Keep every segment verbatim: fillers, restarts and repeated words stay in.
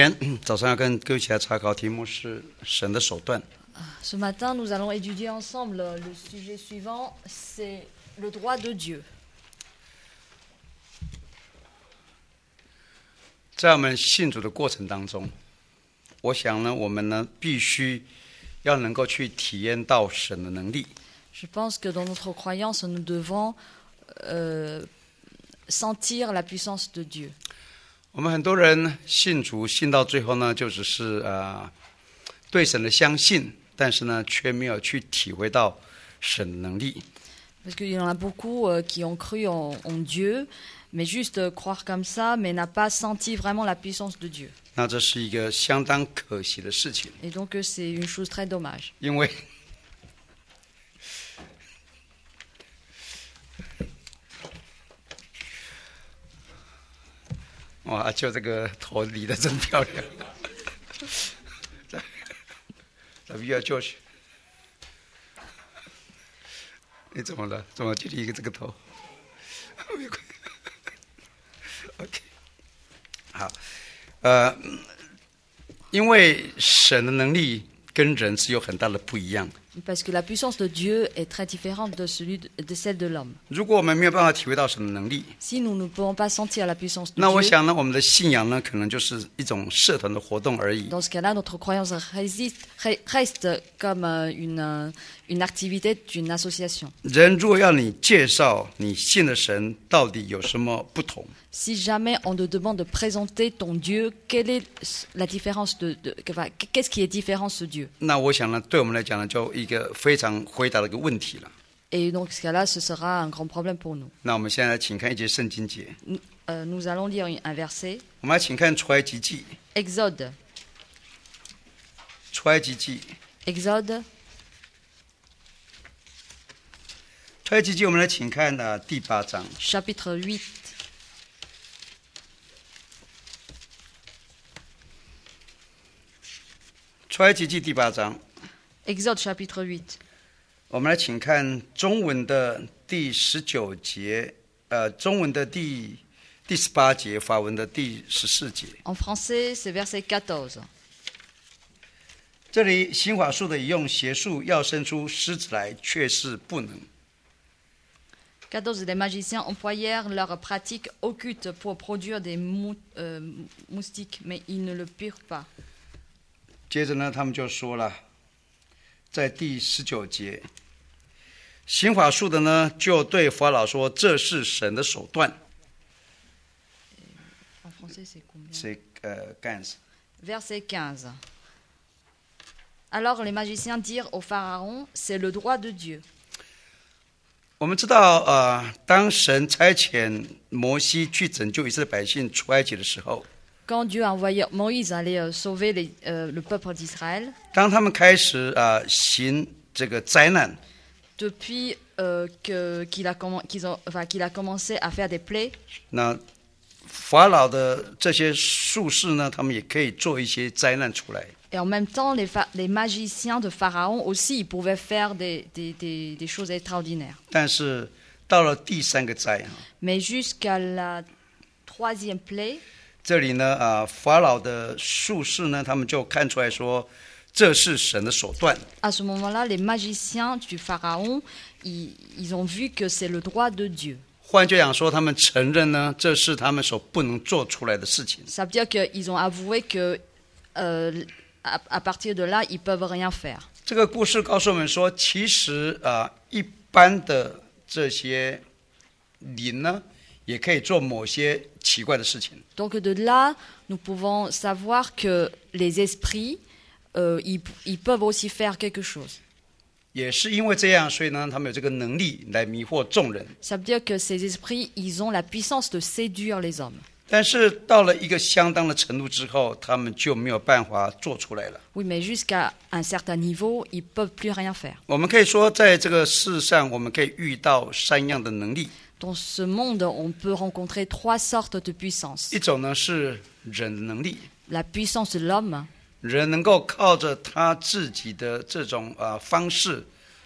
天早上要跟各位一起来查考题目是神的手段。 Ce matin, nous allons étudier ensemble le sujet suivant, c'est le droit de Dieu. 在我们信主的过程当中，我想呢，我们呢必须要能够去体验到神的能力。 Je pense que dans notre croyance, nous devons euh, sentir la puissance de Dieu. 我们很多人信主信到最后呢，就只是呃对神的相信，但是呢却没有去体会到神的能力。 Parce qu'il y en a beaucoup euh, qui ont cru en, en Dieu, mais juste euh, croire comme ça, mais n'a pas senti vraiment la puissance de Dieu. 那这是一个相当可惜的事情， Et donc euh, c'est une chose très dommage. 因为哇，就这个头理得真漂亮。咱们要教训，你怎么了？怎么就理一个这个头？没关系 OK， 好，呃，因为神的能力跟人是有很大的不一样。 Parce que la puissance de Dieu est très différente de, celui de, de celle de l'homme. 如果我们没有办法体会到神的能力， Si nous ne pouvons pas sentir la puissance de 那我 Dieu, 想呢，我们的信仰呢，可能就是一种社团的活动而已。 dans ce cas-là, notre croyance résiste, ré- reste comme euh, une, euh, une activité d'une association. 人如果要你介绍你信的神到底有什么不同， Si jamais on te demande de présenter ton Dieu, quelle est la différence de, de enfin, qu'est-ce qui est différent ce Dieu? 那我想呢，对我们来讲呢，就一个非常回答的一个问题了。 Et donc, ce cas-là, ce sera un grand problème pour nous. 那我们现在请看一节圣经节， Nous, euh, nous allons lire un verset. 我们来请看出埃及记， Exode. 出埃及记， Exode, 出埃及记，我们来请看呃第八章。 chapitre huit. 出埃及记第八章， Exode, chapitre huit. 我们来请看中文的第十九节，呃，中文的第第十八节，法文的第十四节。 En français, c'est verset quatorze. 这里新法术的引用邪术要生出狮子来，却是不能。 quatorze. Les magiciens employèrent leurs pratiques occultes pour produire des mou- euh, moustiques, mais ils ne le purent pas. 接着呢，他们就说了，在第十九节，行法术的呢，就对法老说：“这是神的手段。 En français, c'est combien? ” c'est euh, quinze. Verset quinze. Alors les magiciens dirent au Pharaon, c'est le droit de Dieu. 我们知道，呃，当神差遣摩西去拯救以色列百姓出埃及的时候， Quand Dieu a envoyé Moïse aller euh, sauver les, euh, le peuple d'Israël, 当他们开始呃行这个灾难， depuis euh, que, qu'il, a commen- qu'ils ont- enfin, qu'il a commencé à faire des plaies, 那法老的这些术士呢，他们也可以做一些灾难出来。 et en même temps les, fa- les magiciens de Pharaon aussi, ils pouvaient faire des, des, des, des choses extraordinaires. 但是到了第三个灾啊， Mais jusqu'à la troisième plaie, 这里呢，啊、呃，法老的术士呢，他们就看出来说，这是神的手段。 à ce moment-là, les magiciens du Pharaon, ils, ils ont vu que c'est le droit de Dieu. 换句讲说，他们承认呢，这是他们所不能做出来的事情。 Ça veut dire qu'ils ont avoué que euh, à, à partir de là, ils peuvent rien faire. 这个故事告诉我们说，其实啊、呃，一般的这些灵呢，也可以做某些奇怪的事情。 Donc de là, nous pouvons savoir que les esprits, euh, ils, ils peuvent aussi faire quelque chose. 也是因为这样，所以呢，他们有这个能力来迷惑众人。 Ça veut dire que ces esprits, ils ont la puissance de séduire les hommes. 但是到了一个相当的程度之后，他们就没有办法做出来了。 Oui, mais jusqu'à un certain niveau, ils peuvent plus rien faire. 我们可以说，在这个世上，我们可以遇到三样的能力。 Dans ce monde, on peut rencontrer trois sortes de puissance. 一种呢是人的能力， La puissance de l'homme, 人能够靠着他自己的这种呃方式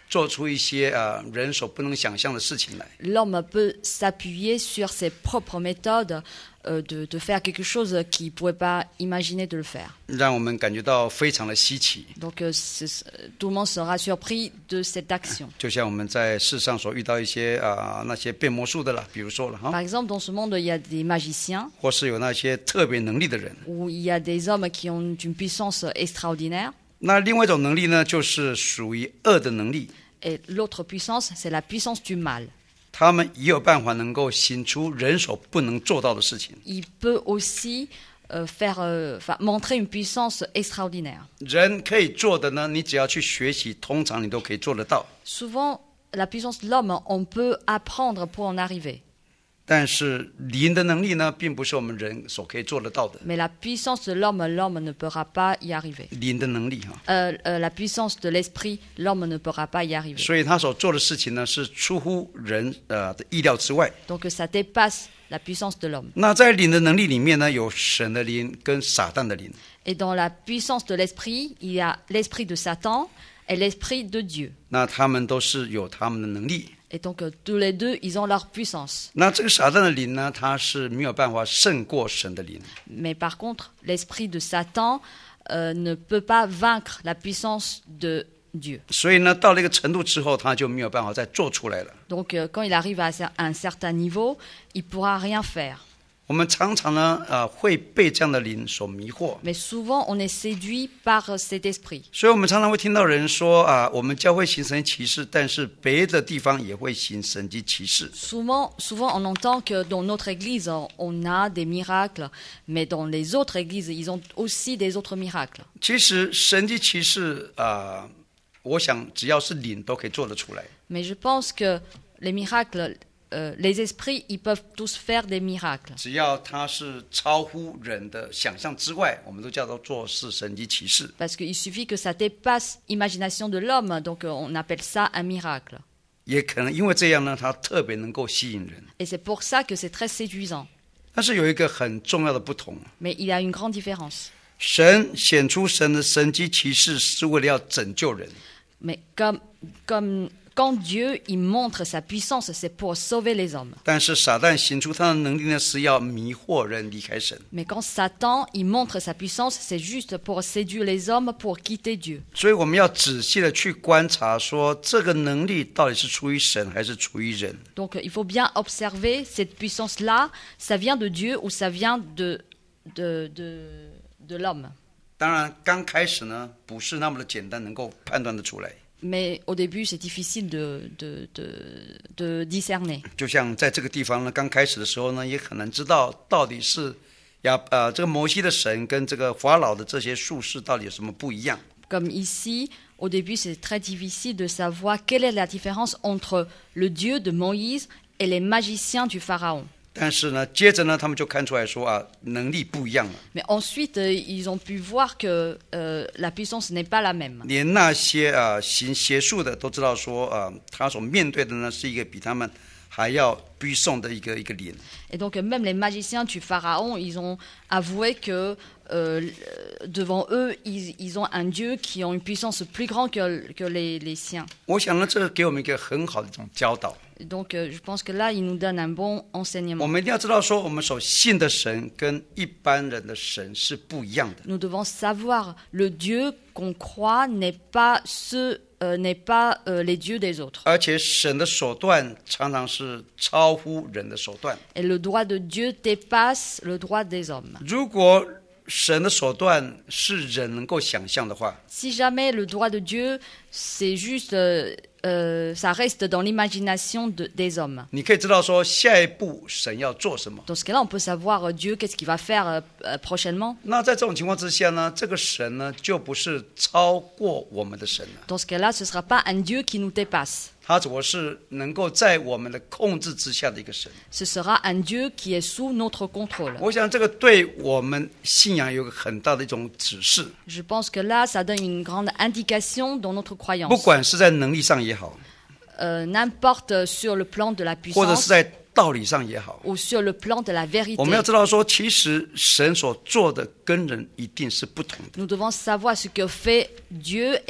做出一些啊人所不能想象的事情来。 L'homme peut s'appuyer sur ses propres méthodes euh, de, de faire quelque chose qu'il ne pourrait pas imaginer de le faire. 让我们感觉到非常的稀奇。 Donc euh, c'est- tout le monde sera surpris de cette action. 就像我们在世上所遇到一些啊那些变魔术的啦，比如说了 Par 哈， exemple, dans ce monde, il y a des magiciens, 或是有那些特别能力的人。 où il y a des hommes qui ont une puissance extraordinaire. 那另外一种能力呢，就是属于恶的能力， Et l'autre puissance, c'est la puissance du mal. 他们也有办法能够行出人所不能做到的事情。 Il peut aussi euh, faire, euh, enfin, montrer une puissance extraordinaire. 人可以做的呢，你只要去学习，通常你都可以做得到。 Souvent, la puissance de l'homme, on peut apprendre pour en arriver. 但是灵的能力呢，并不是我们人所可以做得到的。 Mais la puissance de l'homme, l'homme ne pourra pas y arriver. 灵的能力哈， Euh, euh, la puissance de l'esprit, l'homme ne pourra pas y arriver. 所以他所做的事情呢，是出乎人呃的意料之外。 Donc ça dépasse la puissance de l'homme. 那在灵的能力里面呢，有神的灵跟撒旦的灵。 Et dans la puissance de l'esprit, il y a l'esprit de Satan et l'esprit de Dieu. 那他们都是有他们的能力。 Et donc euh, tous les deux, ils ont leur puissance. 那这个撒旦的灵呢，它是没有办法胜过神的灵。 Mais par contre, l'esprit de Satan euh, ne peut pas vaincre la puissance de Dieu. 所以呢，到了一个程度之后，他就没有办法再做出来了。 Donc euh, quand il arrive à un certain niveau, il ne pourra rien faire. 我们常常呢，呃，会被这样的灵所迷惑。 Mais souvent, on est séduit par euh, cet esprit. 所以我们常常会听到人说啊，我们教会行神奇事，但是别的地方也会行神迹奇事。 Souvent, souvent, on entend que dans notre église, on- on a des miracles, mais dans les autres églises, ils ont aussi des autres miracles. 其实神迹奇事啊、我想只要是灵都可以做得出来。 Mais je pense que les miracles, euh, les esprits, ils peuvent tous faire des miracles. 只要它是超乎人的想象之外，我们都叫做做是神迹奇事。 Parce qu'il suffit que ça dépasse l'imagination de l'homme, donc euh, on appelle ça un miracle. 也可能因为这样呢，它特别能够吸引人。 Et c'est pour ça que c'est très séduisant. 但是有一个很重要的不同， Mais il y a une grande différence. 神显出神的神迹奇事是为了要拯救人。 Mais comme, comme quand Dieu il montre sa puissance, c'est pour sauver les hommes. 但是撒旦行出他的能力呢，是要迷惑人离开神。 Mais quand Satan il montre sa puissance, c'est juste pour séduire les hommes, pour quitter Dieu. 所以我们要仔细的去观察，说这个能力到底是出于神还是出于人。 Donc il faut bien observer cette puissance-là, ça vient de Dieu ou ça vient de, de, de, de l'homme. 当然，刚开始呢，不是那么的简单，能够判断得出来。 Mais au début, c'est difficile de, de, de, de discerner. 就像在这个地方呢，刚开始的时候呢，也很难知道到底是亚呃这个摩西的神跟这个法老的这些术士到底有什么不一样。 Comme ici, au début, c'est très difficile de savoir quelle est la différence entre le Dieu de Moïse et les magiciens du Pharaon. 但是呢，接着呢，他们就看出来说啊，能力不一样了。 Mais ensuite, euh, ils ont pu voir que euh, la puissance n'est pas la même. 连那些啊行邪术的都知道说啊，他所面对的呢是一个比他们还要逼送的一个一个灵。 Et donc, euh, même les magiciens du Pharaon, ils ont avoué que euh, devant eux, ils, ils ont un Dieu qui a une puissance plus grande que, que les, les siens. 我想呢，这给我们一个很好的一种教导。 Donc, euh, je pense que là, il nous donne un bon 我 enseignement. 们一定要知道说，我们所信的神跟一般人的神是不一样的。 Nous devons savoir le Dieu qu'on croit n'est pas ce, euh, n'est pas euh, les dieux des autres. 而且神的手段常常是超乎人的手段。 Et le droit de Dieu dépasse le droit des hommes. 如果神的手段是人能够想象的话， Si jamais le droit de Dieu, c'est juste, euh, euh, ça reste dans l'imagination de- des hommes. 你可以知道说下一步神要做什么。 Dans ce cas-là, on peut savoir euh, Dieu, qu'est-ce qu'il va faire euh, euh, prochainement. 那在这种情况之下呢，这个神呢就不是超过我们的神了， Dans ce cas-là, ce ne sera pas un Dieu qui nous dépasse. 他只不过是能够在我们的控制之下的一个神。 Ce sera un Dieu qui est sous notre contrôle. 我想这个对我们信仰有个很大的一种指示， Je pense que là, ça donne une grande indication dans notre 不 croyance. 管是在能力上也好， Euh, n'importe sur le plan de la 或者是 puissance 在道理上也好， ou sur le plan de la 我们要 vérité. 知道说，其实神所做的跟人一定是不同的。 Nous devons savoir ce que fait Dieu et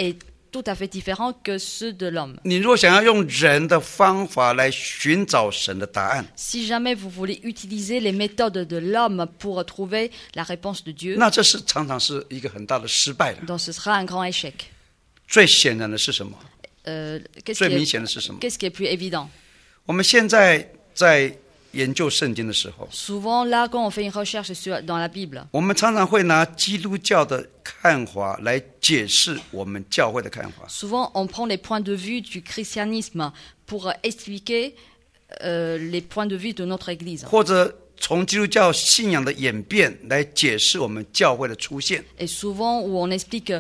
tout à fait différents que ceux de l'homme. 你若想要用人的方法来寻找神的答案， Si jamais vous voulez utiliser les méthodes de l'homme pour trouver la réponse de Dieu, 那这是常常是一个很大的失败的。 donc ce sera un grand échec. 最显然的是什么？ Euh, qu'est-ce, 最 qui 明 est, 显的是什么？ qu'est-ce qui est plus évident? 我们现在在研究圣经的时候， Souvent, là, quand on fait une recherche sur, dans la Bible, 我们常常会拿基督教的看法来解释我们教会的看法。 souvent on prend les points de vue du christianisme pour expliquer euh, les points de vue de notre Église. 或者从基督教信仰的演变来解释我们教会的出现。 Et souvent où on explique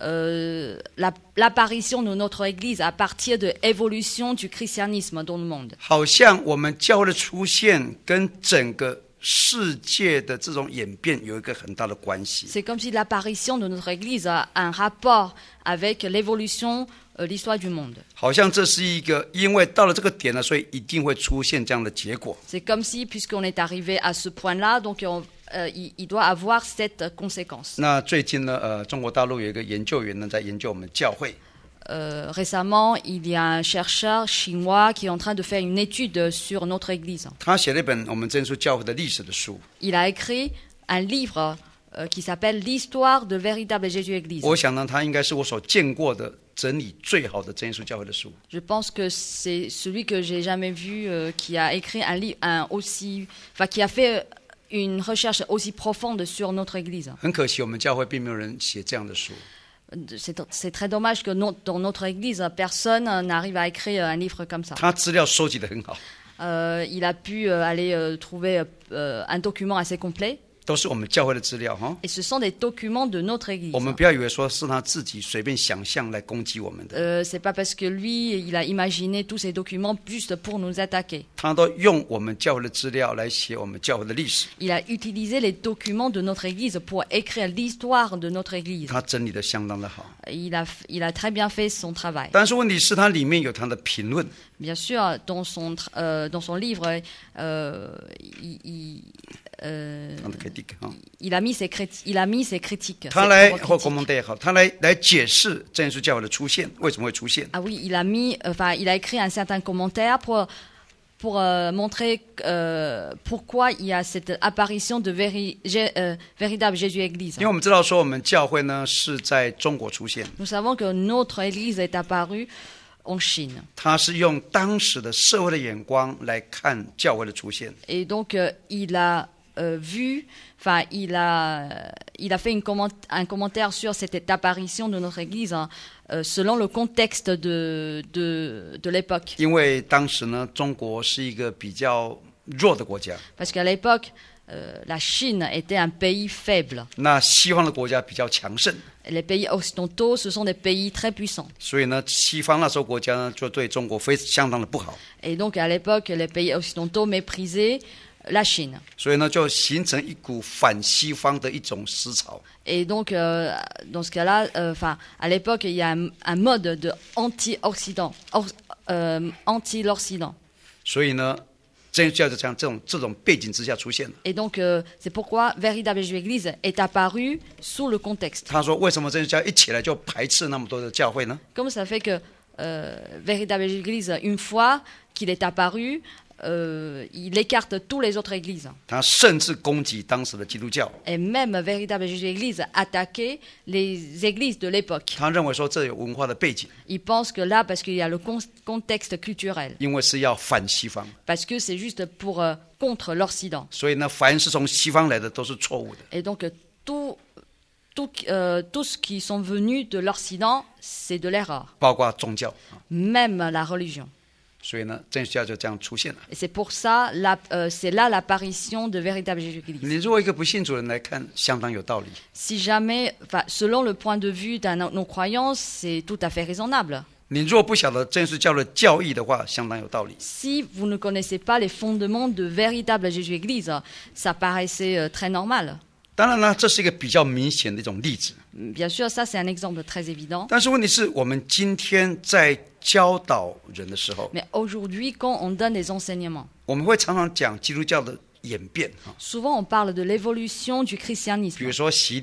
euh, la, l'apparition de notre Église à partir de l'évolution du christianisme dans le monde. 好像我们教会的出现跟整个世界的这种演变有一个很大的关系。 C'est comme si l'apparition de notre Église a un rapport avec l'évolution, euh, l'histoire du monde. 好像这是一个，因为到了这个点了，所以一定会出现这样的结果。 C'est comme si, puisqu'on est arrivé à ce point-là, donc on, euh, il, il doit avoir cette conséquence. 那最近呢，呃，中国大陆有一个研究员呢，在研究我们教会。 Euh, récemment, il y a un chercheur chinois qui est en train de faire une étude sur notre Église. 他写了一本我们真耶稣教会的历史的书。 Il a écrit un livre euh, qui s'appelle L'histoire de véritable Jésus Église. 我想呢，他应该是我所见过的整理最好的真耶稣教会的书。 Je pense que c'est celui que j'ai jamais vu euh, qui a écrit un livre un aussi, enfin qui a fait une recherche aussi profonde sur notre Église. 很可惜，我们教会并没有人写这样的书。 C'est, c'est très dommage que no, dans notre Église, personne n'arrive à écrire un livre comme ça. 他资料收集得很好， Euh, il a pu euh, aller euh, trouver euh, un document assez complet. 都是我们教会的资料哈。 Et ce sont des documents de notre Église. 我们不要以为说是他自己随便想象来攻击我们的， Euh, c'est pas parce que lui, il a imaginé tous ces documents juste pour nous attaquer. 他都用我们教会的资料来写我们教会的历史， Il a utilisé les documents de notre Église pour écrire l'histoire de notre Église. 他整理的相当的好。 Il a, il a très bien fait son travail. 但是问题是，它里面有他的评论， Bien sûr, dans son, tra- euh, dans son livre, euh, il, il, euh, 他的 critique 哈， il a mis ses, criti- il a mis ses critiques. 他 ses 来 propres 或 critiques. 公蒙也好，他来来解释真耶稣教会的出现为什么会出现。 Ah oui, il a mis, enfin, il a écrit un certain commentaire pour pour euh, montrer euh, pourquoi il y a cette apparition de véri- Jé- euh, véritable Jésus Église. 因为我们知道说，我们教会呢是在中国出现， Nous savons que notre Église est apparue en Chine. 他是用当时的社会的眼光来看教会的出现。 Et donc, euh, il a euh, vu, enfin, il a, il a fait une comment- un commentaire sur cette apparition de notre Église hein, euh, selon le contexte de, de, de l'époque. 因为当时呢，中国是一个比较弱的国家， Parce qu'à l'époque, euh, la Chine était un pays faible. 那西方的国家比较强盛， Les pays occidentaux, ce sont des pays très puissants. 所以呢，西方那时候国家呢就对中国非相当的不好， Et donc, à l'époque, les pays occidentaux méprisaient la Chine. 所以呢就形成一股反西方的一种思潮。 Et donc, euh, dans ce cas-là, euh, enfin, à l'époque, il y a un, un mode de anti-Occident, or- euh, anti-l'Occident. 所以呢，真耶稣教就这样这种这种背景之下出现了。 Et donc, euh, c'est pourquoi Véritable Jésus Église est apparu sous le contexte. 他说，为什么真耶稣教一起来就排斥那么多的教会呢？ Comme ça fait que euh, Véritable Jésus Église, une fois qu'il est apparu, euh, il écarte toutes les autres églises. 他甚至攻击当时的基督教， Et même Véritable Jésus Église attaquait les églises de l'époque. 他认为说这有文化的背景， Il pense que là, parce qu'il y a le con- contexte culturel, 因为是要反西方， parce que c'est juste pour euh, contre l'Occident. 所以呢，凡是从西方来的都是错误的。 Et donc, euh, tout, tout, euh, tous qui sont venus de l'Occident, c'est de l'erreur, 包括宗教， même la religion. 所以呢，真耶稣教就这样出现了。 Et c'est pour ça, la- euh, c'est là l'apparition de Véritable Jésus-Christ. 你如果一个不信主的人来看，相当有道理。 Si jamais, enfin, selon le point de vue d'un non-croyant, c'est tout à fait raisonnable. 你如果不晓得真耶稣教的教义的话，相当有道理。 Si vous ne connaissez pas les fondements de Véritable Jésus-Église, ça paraissait euh, très normal. 当然呢，这是一个比较明显的一种例子。 Bien sûr, ça c'est un exemple très évident. 但是问题是我们今天在教导人的时候， Mais aujourd'hui, quand on donne des enseignements, 我们会常常讲基督教的演变啊， souvent on parle de l'évolution du 比 christianisme. 如说洗礼，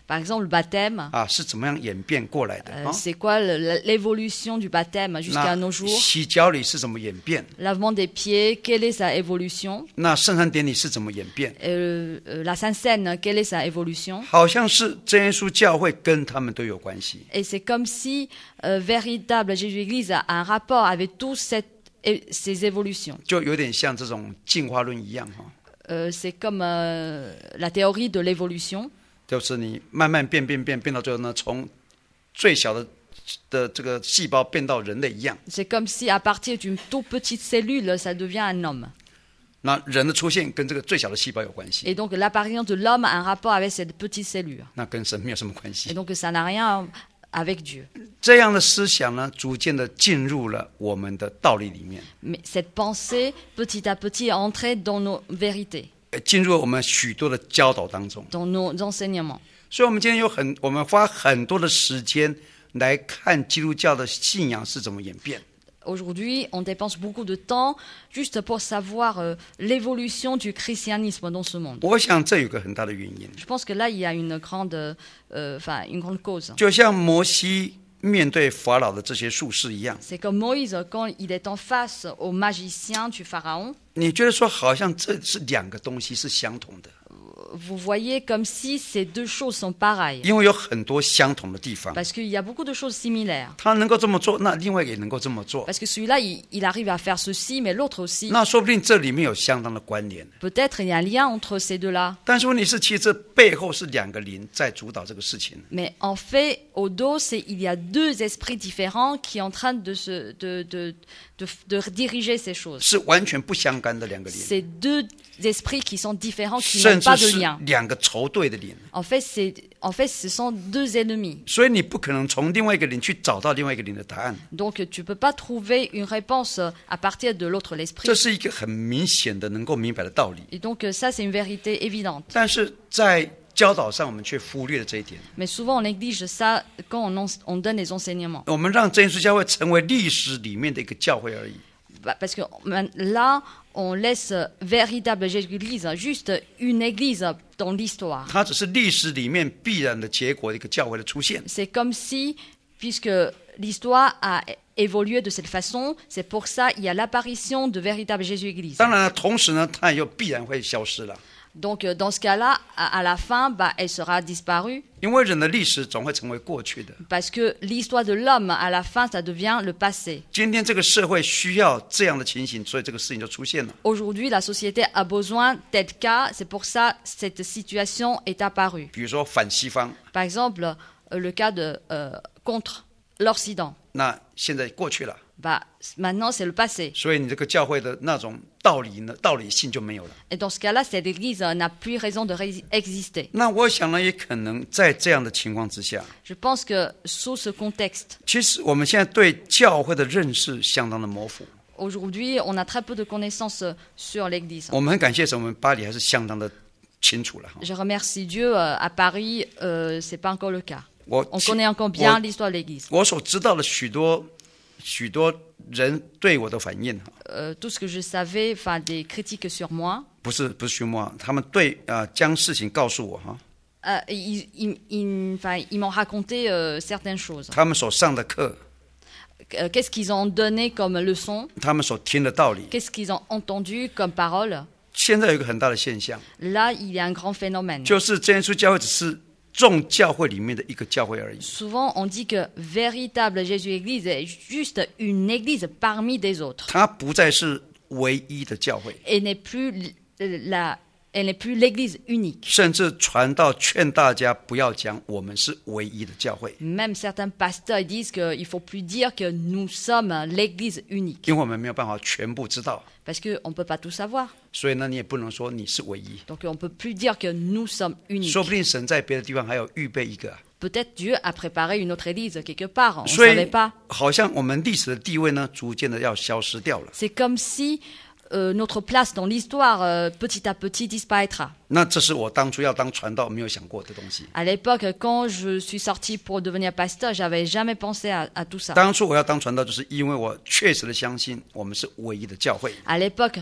Par exemple, le baptême, 啊是怎么样演变过来的 euh, 啊？ c'est quoi le- l'évolution du baptême jusqu'à 那 nos jours? 洗脚礼是怎么演变？ Lavement des pieds, quelle est sa évolution? 那圣餐典礼是怎么演变？ Euh, euh, la Sainte Seine, quelle est sa évolution? 好像是真耶稣教会跟他们都有关系。 Et c'est comme si euh, véritable Jésus-Église a un rapport avec toutes cette, et- ces évolutions. 就有点像这种进化论一样哈， Euh, c'est comme euh, la théorie de l'évolution. 就是你慢慢变变变变到最后呢，从最小的的这个细胞变到人类一样。 C'est comme si à partir d'une toute petite cellule, ça devient un homme. 那人的出现跟这个最小的细胞有关系， Et donc l'apparition de l'homme a un rapport avec cette petite cellule. 那跟神没有什么关 Et 系。 donc ça n'a rien avec Dieu. 这样的思想呢，逐渐的进入了我们的道理里面， Mais cette pensée, petit à petit, est entrée dans nos vérités, 呃进入了我们许多的教导当中。 dans nos enseignements. 所以，我们今天有很，我们花很多的时间来看基督教的信仰是怎么演变。 Aujourd'hui, on dépense beaucoup de temps juste pour savoir euh, l'évolution du christianisme dans ce monde. 我想这有个很大的原因， Je pense que là, il y a une grande, euh, enfin, une grande cause. 就像摩西面对法老的这些术士一样， C'est comme Moïse, quand il est en face aux magiciens du Pharaon, 你觉得说好像这是两个东西是相同的， vous voyez comme si ces deux choses sont pareilles. 因为有很多相同的地方。 Parce qu'il y a beaucoup de choses similaires. 他能够这么做，那另外也能够这么做， Parce que celui-là, il, il arrive à faire ceci, mais l'autre aussi. 那说不定这里面有相当的关联。 Peut-être il y a un lien entre ces deux-là. 但是问题是，其实这背后是两个灵在主导这个事情。 Mais en fait, au dos, c'est, il y a deux esprits différents qui sont en train de, se, de, de, de, de diriger ces choses. 是完全不相干的两个灵， C'est deux esprits qui sont différents, qui 甚 n'ont pas 至 de 是 lien. 两个仇对的灵。 En fait, c'est, en fait, ce sont deux ennemis. 所以你不可能从另外一个灵去找到另外一个灵的答案， Donc, tu ne peux pas trouver une réponse à partir de l'autre, l'esprit. 这是一个很明显的能够明白的道理。 Et donc, ça, c'est une vérité évidente. 但是在教导上，我们却忽略了这一点。 Mais souvent, on néglige ça quand on, en- on donne les enseignements. 我们让真耶稣教会成为历史里面的一个教会而已。 Bah, Parce que man- là, on laisse véritable Jésus-Église juste une église dans l'histoire. 它只是历史里面必然的结果的一个教会的出现。 C'est comme si, puisque l'histoire a évolué de cette façon, c'est pour ça qu'il y a l'apparition de véritable Jésus-Église. 当然了，同时呢，它也又必然会消失了， Donc, euh, dans ce cas-là, à, à la fin, bah, elle sera disparue. 因为人的历史总会成为过去的。 Parce que l'histoire de l'homme, à la fin, ça devient le passé. 今天这个社会需要这样的情形，所以这个事情就出现了。 Aujourd'hui, la société a besoin tel cas, c'est pour ça que cette situation est apparue. 比如说反西方， Par exemple, euh, le cas de euh, contre l'Occident. 那现在过去了， Bah, maintenant, c'est le passé. 所以你这个教会的那种道理呢，道理性就没有了。 Et dans ce cas-là, cette église euh, n'a plus raison de ré- exister. 那我想呢，也可能在这样的情况之下， Je pense que sous ce contexte, 其实我们现在对教会的认识相当的模糊。 aujourd'hui, on a très peu de connaissances euh, sur l'église. 我们很感谢神，我们巴黎还是相当的清楚了哈。 Je remercie Dieu, euh, à Paris, euh, c'est pas encore le cas. 我 On connaît encore bien 我 l'histoire de l'église. 我所知道的许多许多人对我的反应哈， Euh, tout ce que je savais, enfin, des critiques sur moi, 不是不是虚妄，他们对啊、呃将事情告诉我哈， euh, ils, ils- ils- enfin, ils m'ont raconté euh, certaines choses. 他们所上的课， Euh, Qu'est-ce qu'ils ont donné comme leçon? 他们所听的道理， Qu'est-ce qu'ils ont entendu comme parole? 现在有一个很大的现象， Là, il y a un grand phénomène. 就是真耶稣教会只是众教会里面的一个教会而已。 Souvent, on dit que véritable Jésus-Église est juste une église parmi des autres 它不再是唯一的教会， et n'est plus l- la, elle n'est plus l'église unique. 甚至传道劝大家不要讲我们是唯一的教会， Même certains pasteurs ils disent qu'il ne faut plus dire que nous sommes l'église unique 因为我们没有办法全部知道， parce qu'on ne peut pas tout savoir. 所以呢，你也不能说你是唯一。 Donc, on ne peut plus dire que nous sommes uniques. 说不定神在别的地方还有预备一个啊， Peut-être Dieu a préparé une autre église quelque part, on ne 所 savait 以 pas. 好像我们历史的地位呢，逐渐的要消失掉了。 C'est comme si euh, notre place dans l'histoire, euh, petit à petit, disparaîtra. 那这是我当初要当传道没有想过的东西。 À l'époque, quand je suis sortie pour devenir pasteur, j'avais jamais pensé à, à tout ça. 当初我要当传道，就是因为我确实的相信我们是唯一的教会。 À l'époque,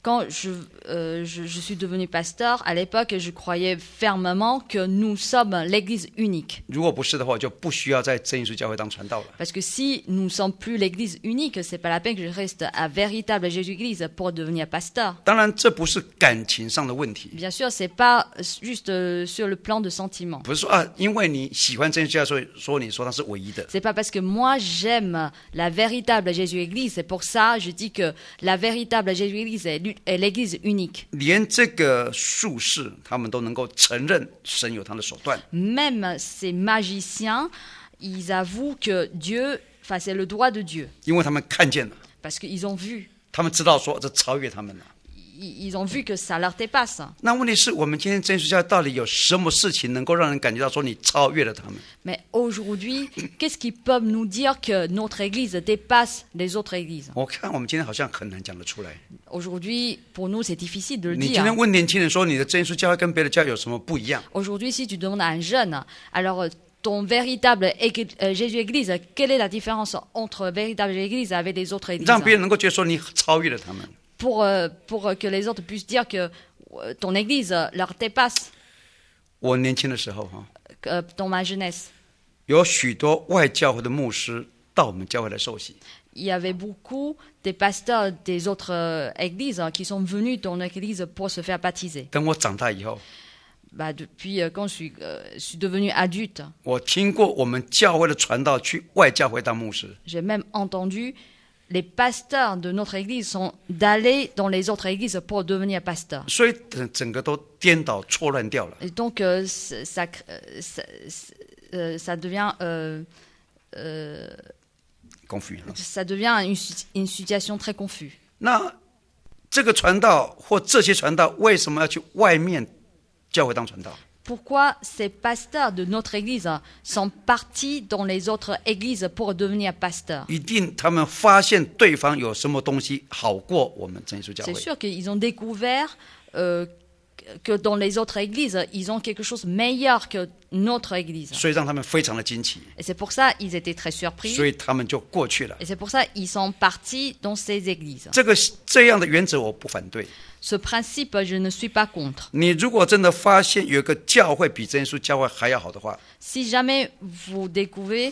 quand je, euh, je, je suis devenu pasteur, à l'époque, je croyais fermement que nous sommes l'Église unique. 如果不是的话，我就不需要在真耶稣教会当传道了。 Parce que si nous ne sommes plus l'Église unique, c'est pas la peine que je reste à véritable Jésus-Église pour devenir pasteur. 当然，这不是感情上的问题， Bien sûr, c'est pas juste euh, sur le plan de sentiment. 不是说啊，因为你喜欢真耶稣教会，所以说你说它是唯一的。 C'est pas parce que moi j'aime la véritable Jésus-Église, c'est pour ça je dis que la véritable Jésus-Église est, l'u- est l'Église unique. 连这个术士，他们都能够承认神有他的手段。 Même ces magiciens, ils avouent que Dieu, enfin c'est le droit de Dieu, 因为他们看见了， parce qu'ils ont vu, 他们知道说这超越他们了。 ils ils ont vu que ça leur dépasse. 那问题是我们今天真耶稣教会到底有什么事情能够让人感觉到说你超越了他们？ Mais aujourd'hui, qu'est-ce qui peut nous dire que notre Église dépasse les autres églises? 我看我们今天好像很难讲得出来。 Aujourd'hui, pour nous, c'est difficile de le 你今 dire. 天问年轻人说你的真耶稣教会跟别的教会有什么不一样？ Aujourd'hui, si tu demandes à un jeune, alors euh, ton véritable égl- euh, Jésus-Église, quelle est la différence entre véritable Jésus-Église avec les autres églises? 让别人能够觉得说你超越了他们。 Pour, euh, pour que les autres puissent dire que euh, ton Église euh, leur dépasse, 我年轻的时候哈， euh, dans ma jeunesse. 有许多外教会的牧师到我们教会来受洗。 Il y avait beaucoup des pasteurs des autres euh, églises hein, qui sont venus dans notre église pour se faire baptiser. 等我长大以后， Bah, depuis euh, quand je suis, euh, je suis devenue adulte, 我听过我们教会的传道去外教会当牧师。 j'ai même entendu les pasteurs de notre église sont d'aller dans les autres églises pour devenir pasteurs. 所以整整个都颠倒错乱掉了。 Et donc, euh, ça, ça, ça, euh, ça devient, euh, euh, 功夫了。 ça devient une, une situation très confuse. 那这个传道或这些传道为什么要去外面教会当传道？ Pourquoi ces pasteurs de notre église sont partis dans les autres églises pour devenir pasteurs? 一定他们发现对方有什么东西好过我们真耶稣教 C'est 会。 sûr qu'ils ont découvert euh, que dans les autres églises, ils ont quelque chose de meilleur que notre église. 所以让他们非常的惊奇， Et c'est pour ça qu'ils étaient très surpris. 所以他们就过去了。 Et c'est pour ça qu'ils sont partis dans ces églises. 这个这样的原则我不反对。 Ce principe, je ne suis pas contre. 你如果真的发现有一个教会比真耶稣教会还要好的话， Si jamais vous découvrez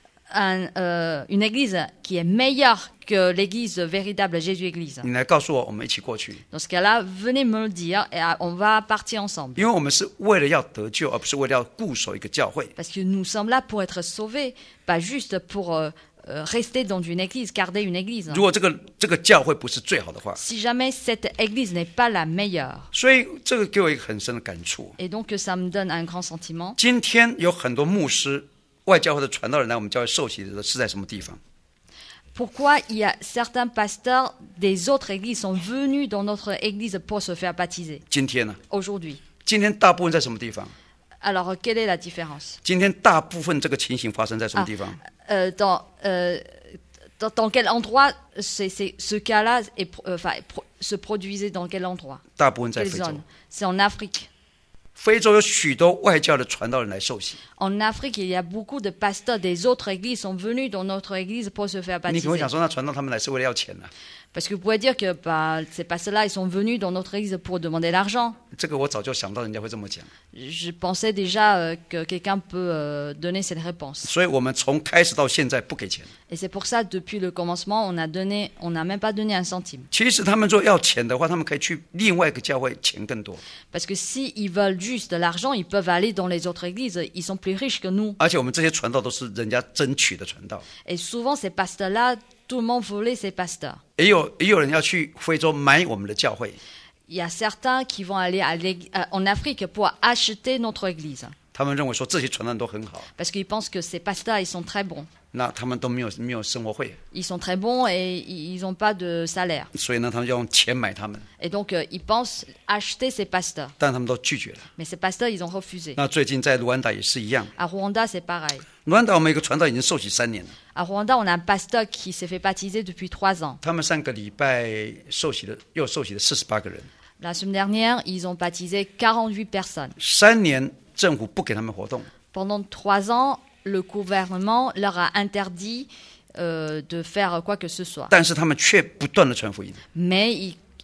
un, euh, une église qui est meilleure que l'église véritable Jésus-Église, 你来告诉我，我们一起过去。 dans ce cas-là, venez me le dire et ah, on va partir ensemble. 因为我们是为了要得救，而不是为了要固守一个教会。 Parce que nous sommes là pour être sauvés, pas juste pour euh, euh, rester dans une église, garder une église. 如果这个这个教会不是最好的话， Si jamais cette église n'est pas la meilleure. 所以这个给我一个很深的感触。 Et donc ça me donne un grand sentiment. 今天有很多牧师、外教会的传道人来我们教会受洗的是在什么地方？ Pourquoi il y a certains pasteurs des autres églises sont venus dans notre église pour se faire baptiser 今天呢？ aujourd'hui? 今天大部分在什么地方？ Alors, quelle est la différence? 今天大部分这个情形发生在什么地方？ Euh, dans, euh, dans, dans quel endroit c'est, c'est, ce cas-là est, pro- euh, enfin, pro- se produisait dans quel endroit? 大部分在 Quelle 非洲。 zone? C'est en Afrique. 非洲有许多外教的传道人来受洗。 En Afrique, il y a beaucoup de pasteurs des autres églises sont venus dans notre église pour se faire 你可能会 baptiser. 想说，那传道他们来是为了要钱呢、啊？ Parce que vous pouvez dire que bah, ces pasteurs-là, ils sont venus dans notre église pour demander l'argent. 这个我早就想到人家会这么讲， Je pensais déjà euh, que quelqu'un peut euh, donner cette réponse. 所以我们从开始到现在不给钱。 Et c'est pour ça, depuis le commencement, on a donné, on n'a même pas donné un centime. 其实他们说要钱的话，他们可以去另外一个教会，钱更多。 Parce que s'ils veulent juste de l'argent, ils peuvent aller dans les autres églises. Ils sont plus riches que nous. 而且我们这些传道都是人家争取的传道， Et souvent, ces pasteurs-là, tout le monde volait ces pasteurs. 也有也有人要去非洲买我们的教会。 Il y a certains qui vont aller à l'ég- euh, en Afrique pour acheter notre église. 他们认为说这些传道人都很好， Parce qu'ils pensent que ces pasteurs, ils sont très bons. 那他们都没有没有生活费， Ils sont très bons et ils n'ont pas de salaire. 所以呢，他们就用钱买他们， Et donc, euh, ils pensent acheter ces pasteurs. 但他们都拒绝了。 Mais ces pasteurs, ils ont refusé. 那最近在卢安达也是一样， À Rwanda, c'est pareil. 卢安达我们有一个传道已经受洗三年了， À Rwanda, on a un pasteur qui s'est fait baptiser depuis trois ans. 他们上个礼拜受洗了，又受洗了四十八个人， La semaine dernière, ils ont baptisé quarante-huit personnes. 三年政府不给他们活动， Pendant trois ans, le gouvernement leur a interdit euh, de faire quoi que ce soit. 但是他们却不断的传福音。 Mais ils,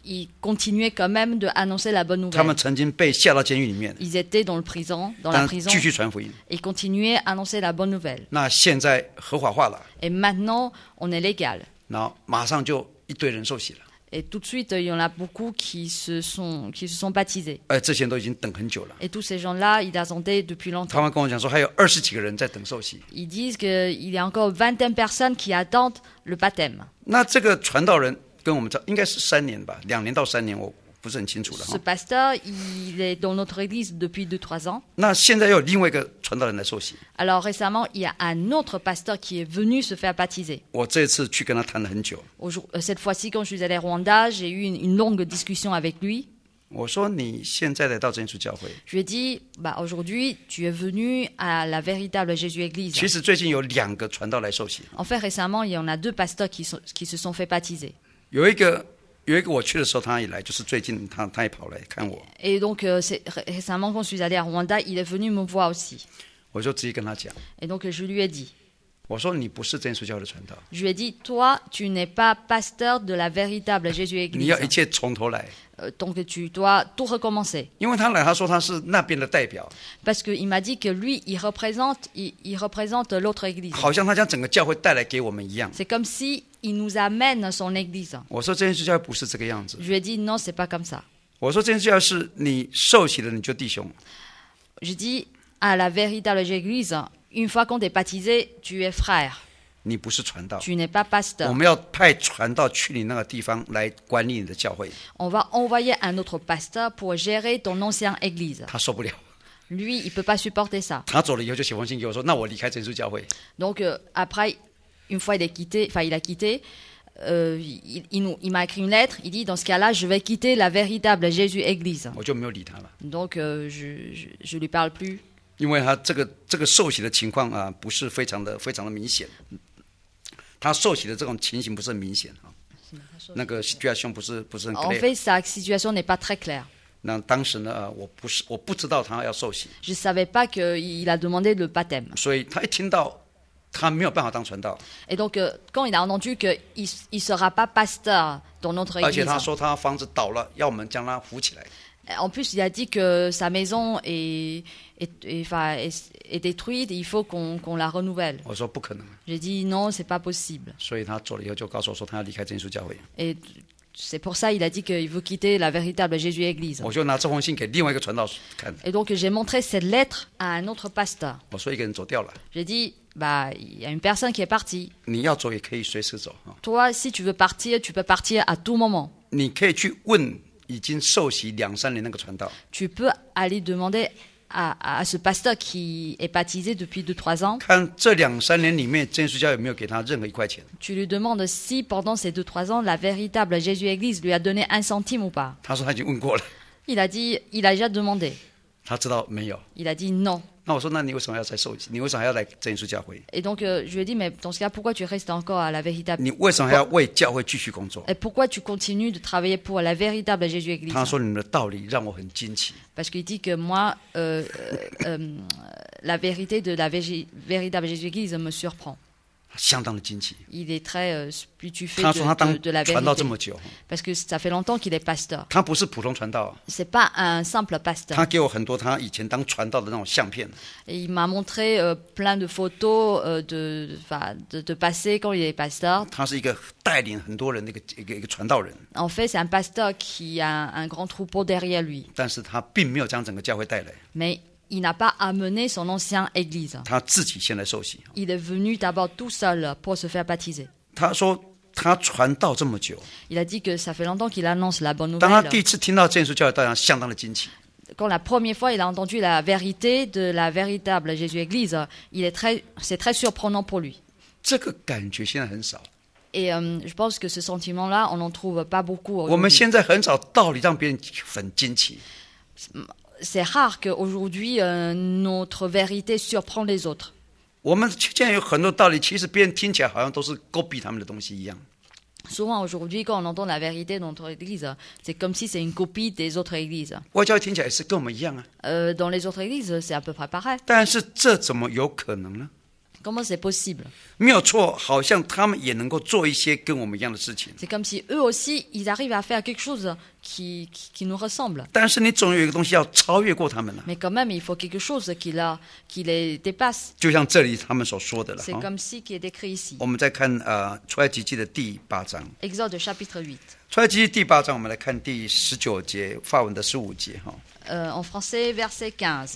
ils continuaient quand même d'annoncer la bonne 他们 nouvelle. 曾经被下到监狱里面， Ils étaient dans le prison, dans la 但 prison, 继续传福音。 et continuaient à annoncer la bonne nouvelle. 那现在合法化了， Et maintenant, on est légal. 然后马上就一堆人受洗了， Et tout de suite, il y en a beaucoup qui se sont, qui se sont baptisés. 而这些人都已经等很久了。 Et tous ces gens-là, ils attendaient depuis 他 longtemps. 们跟我讲说，还有二十几个人在等受洗。 Ils disent qu'il y a encore vingtaine de personnes qui attendent le baptême. 那这个传道人跟我们这应该是三年吧，两年到三年，我不是很清楚了 Ce 哈。 pasteur, il est dans notre église depuis deux trois ans. 那现在又有另外一个传道人来受洗， Alors récemment, il y a un autre pasteur qui est venu se faire baptiser. 我这次去跟他谈了很久。 Aujourd- euh, Cette fois-ci, quand je suis allée au Rwanda, j'ai eu une, une longue discussion avec lui. 我说你现在来到真耶稣教会， Je lui ai dit, bah, aujourd'hui, tu es venu à la véritable Jésus Église. 其实最近有两个传道来受洗， En fait, récemment, il y en a deux pasteurs qui, sont- qui se sont fait baptiser. 有一个有一个我去的时候他也来，就是最近他他也跑来看我， Et donc, euh, c'est- ré- récemment, quand je suis allée à Rwanda, il est venu me voir aussi. 我就直接跟他讲， Et donc, je lui ai dit, 我说你不是真耶稣教会的传道， je lui ai dit, toi, tu n'es pas pasteur de la véritable Jésus 你 Église. 要一切从头来。 Euh, donc, tu dois tout recommencer. 因为他来，他说他是那边的代表， Parce qu'il m'a dit que lui, il représente, il, il représente l'autre Église. 好像他将整个教会带来给我们一样。 C'est comme si il nous amène son Église. 我说真耶稣教会不是这个样子， Je lui ai dit, non, c'est pas comme ça. 我说真耶稣教会是你受洗了你就弟兄， Je dis, à la véritable Église, une fois qu'on t'est baptisé, tu es frère. 你不是传道。 Tu n'es pas 我 pasteur. 们要派传道去你那个地方来管理你的教会， On va envoyer un autre pasteur pour gérer ton ancienne Église. 他受不了。 Lui, il peut pas supporter ça. 他走了以后就写封信给我说：“那我离开真耶稣教会。 Donc, euh, après, une fois il est quitté, enfin, il a quitté, euh, il, il nous- il m'a écrit une lettre. Il dit, dans ce cas-là, je vais quitter la véritable Jésus Église. ” 我就没有理他了， Donc, euh, je, je, je lui parle plus. 因为他这个这个受洗的情况啊，不是非常的非常的明显。他受洗的这种情形不是很明显啊，那个 situation 不是不是很 En clear。 fait, sa situation n'est pas très claire. 那当时呢，呃我不是我不知道他要受洗， Je ne savais pas qu'il a demandé le baptême. 所以他一听到他没有办法当传道， Et donc, euh, quand il a entendu qu'il ne sera pas pasteur dans notre 而且 église, 他说他房子倒了，要我们将他扶起来。 en plus, il a dit que sa maison est, est, est, enfin, est, est détruite et il faut qu'on qu'on la renouvelle. 我说不可能， J'ai dit non, c'est pas possible. 所以他走了以后就告诉我说他要离开真耶稣教会。 Et c'est pour ça qu'il a dit qu'il veut quitter la véritable Jésus Église. 我就拿这封信给另外一个传道看， Et donc, j'ai montré cette lettre à un autre pasteur. 我说一个人走掉了， J'ai dit, bah, il y a une personne qui est partie. 你要走也可以随时走啊， Toi, si tu veux partir, tu peux partir à tout moment. 你可以去问已经受洗两三年那个传道， Tu peux aller demander à, à ce pasteur qui est baptisé depuis deux trois ans. 看这两三年里面真耶稣教会有没有给他任何一块钱。 Tu lui demandes si pendant ces deux trois ans, la véritable Jésus Église lui a donné un centime ou pas. 他说他已经问过了， Il a dit, il a déjà demandé. 他知道没有。 Il a dit non. 那我说那你为什么要再受洗？你为什么还要来真耶稣教会？ Et donc, euh, je lui ai dit, mais dans ce cas, pourquoi tu restes encore à la véritable... 你为什么还要为教会继续工作？ Et pourquoi tu continues de travailler pour la véritable Jésus Église? 他说你们的道理让我很惊奇。 Parce qu'il dit que moi, euh, euh, euh, la vérité de la végi- véritable Jésus Église me surprend. 相当的惊奇。 Il est très euh, stupéfait 他说他 de, 当 de, de la 传道这 vérité. 么久， Parce que ça fait longtemps qu'il est pasteur. 他不是普通传道， C'est pas un simple pasteur. 他给我很多他以前当传道的那种相片。 Et il m'a montré euh, plein de photos euh, de, enfin, de, de passé quand il est pasteur. 他是一个带领很多人的一个一个一个传道人， En fait, c'est un pasteur qui a un, un grand troupeau derrière lui. 但是他并没有将整个教会带来， Mais il n'a pas amené son ancienne église. 他自己先来受洗。 Il est venu d'abord tout seul pour se faire baptiser. 他说他传道这么久， Il a dit que ça fait longtemps qu'il annonce la bonne 当他 nouvelle. 第一次听到真耶稣教会，当然相当的惊奇。 Quand la première fois il a entendu la vérité de la véritable Jésus Église, il est très, c'est très surprenant pour lui. 这个感觉现在很少， Et euh, je pense que ce sentiment-là, on n'en trouve pas beaucoup 我们 aujourd'hui. 现在很少道理让别人很惊奇。 C'est rare qu'aujourd'hui, euh, notre vérité surprend les autres. 我们现在有很多道理，其实别人听起来好像都是勾逼他们的东西一样。 Souvent aujourd'hui, quand on entend la vérité dans notre église, c'est comme si c'est une copie des autres églises. 外教会听起来也是跟我们一样啊， Euh, dans les autres églises, c'est à peu près pareil. 但是这怎么有可能呢？ Comment c'est possible? 没有错，好像他们也能够做一些跟我们一样的事情。 C'est comme si eux aussi, ils arrivent à faire quelque chose qui, qui, qui nous ressemble. 但是你总有一个东西要超越过他们了， Mais quand même, il faut quelque chose qui, la, qui les dépasse. 就像这里他们所说的了。 C'est 哈 comme si qui est décrit ici. 我们再看呃出埃及记的第八章， Exode chapitre huit. 出埃及记第八章，我们来看第十九节，法文的十五节哈。 Euh, en français, verset quinze.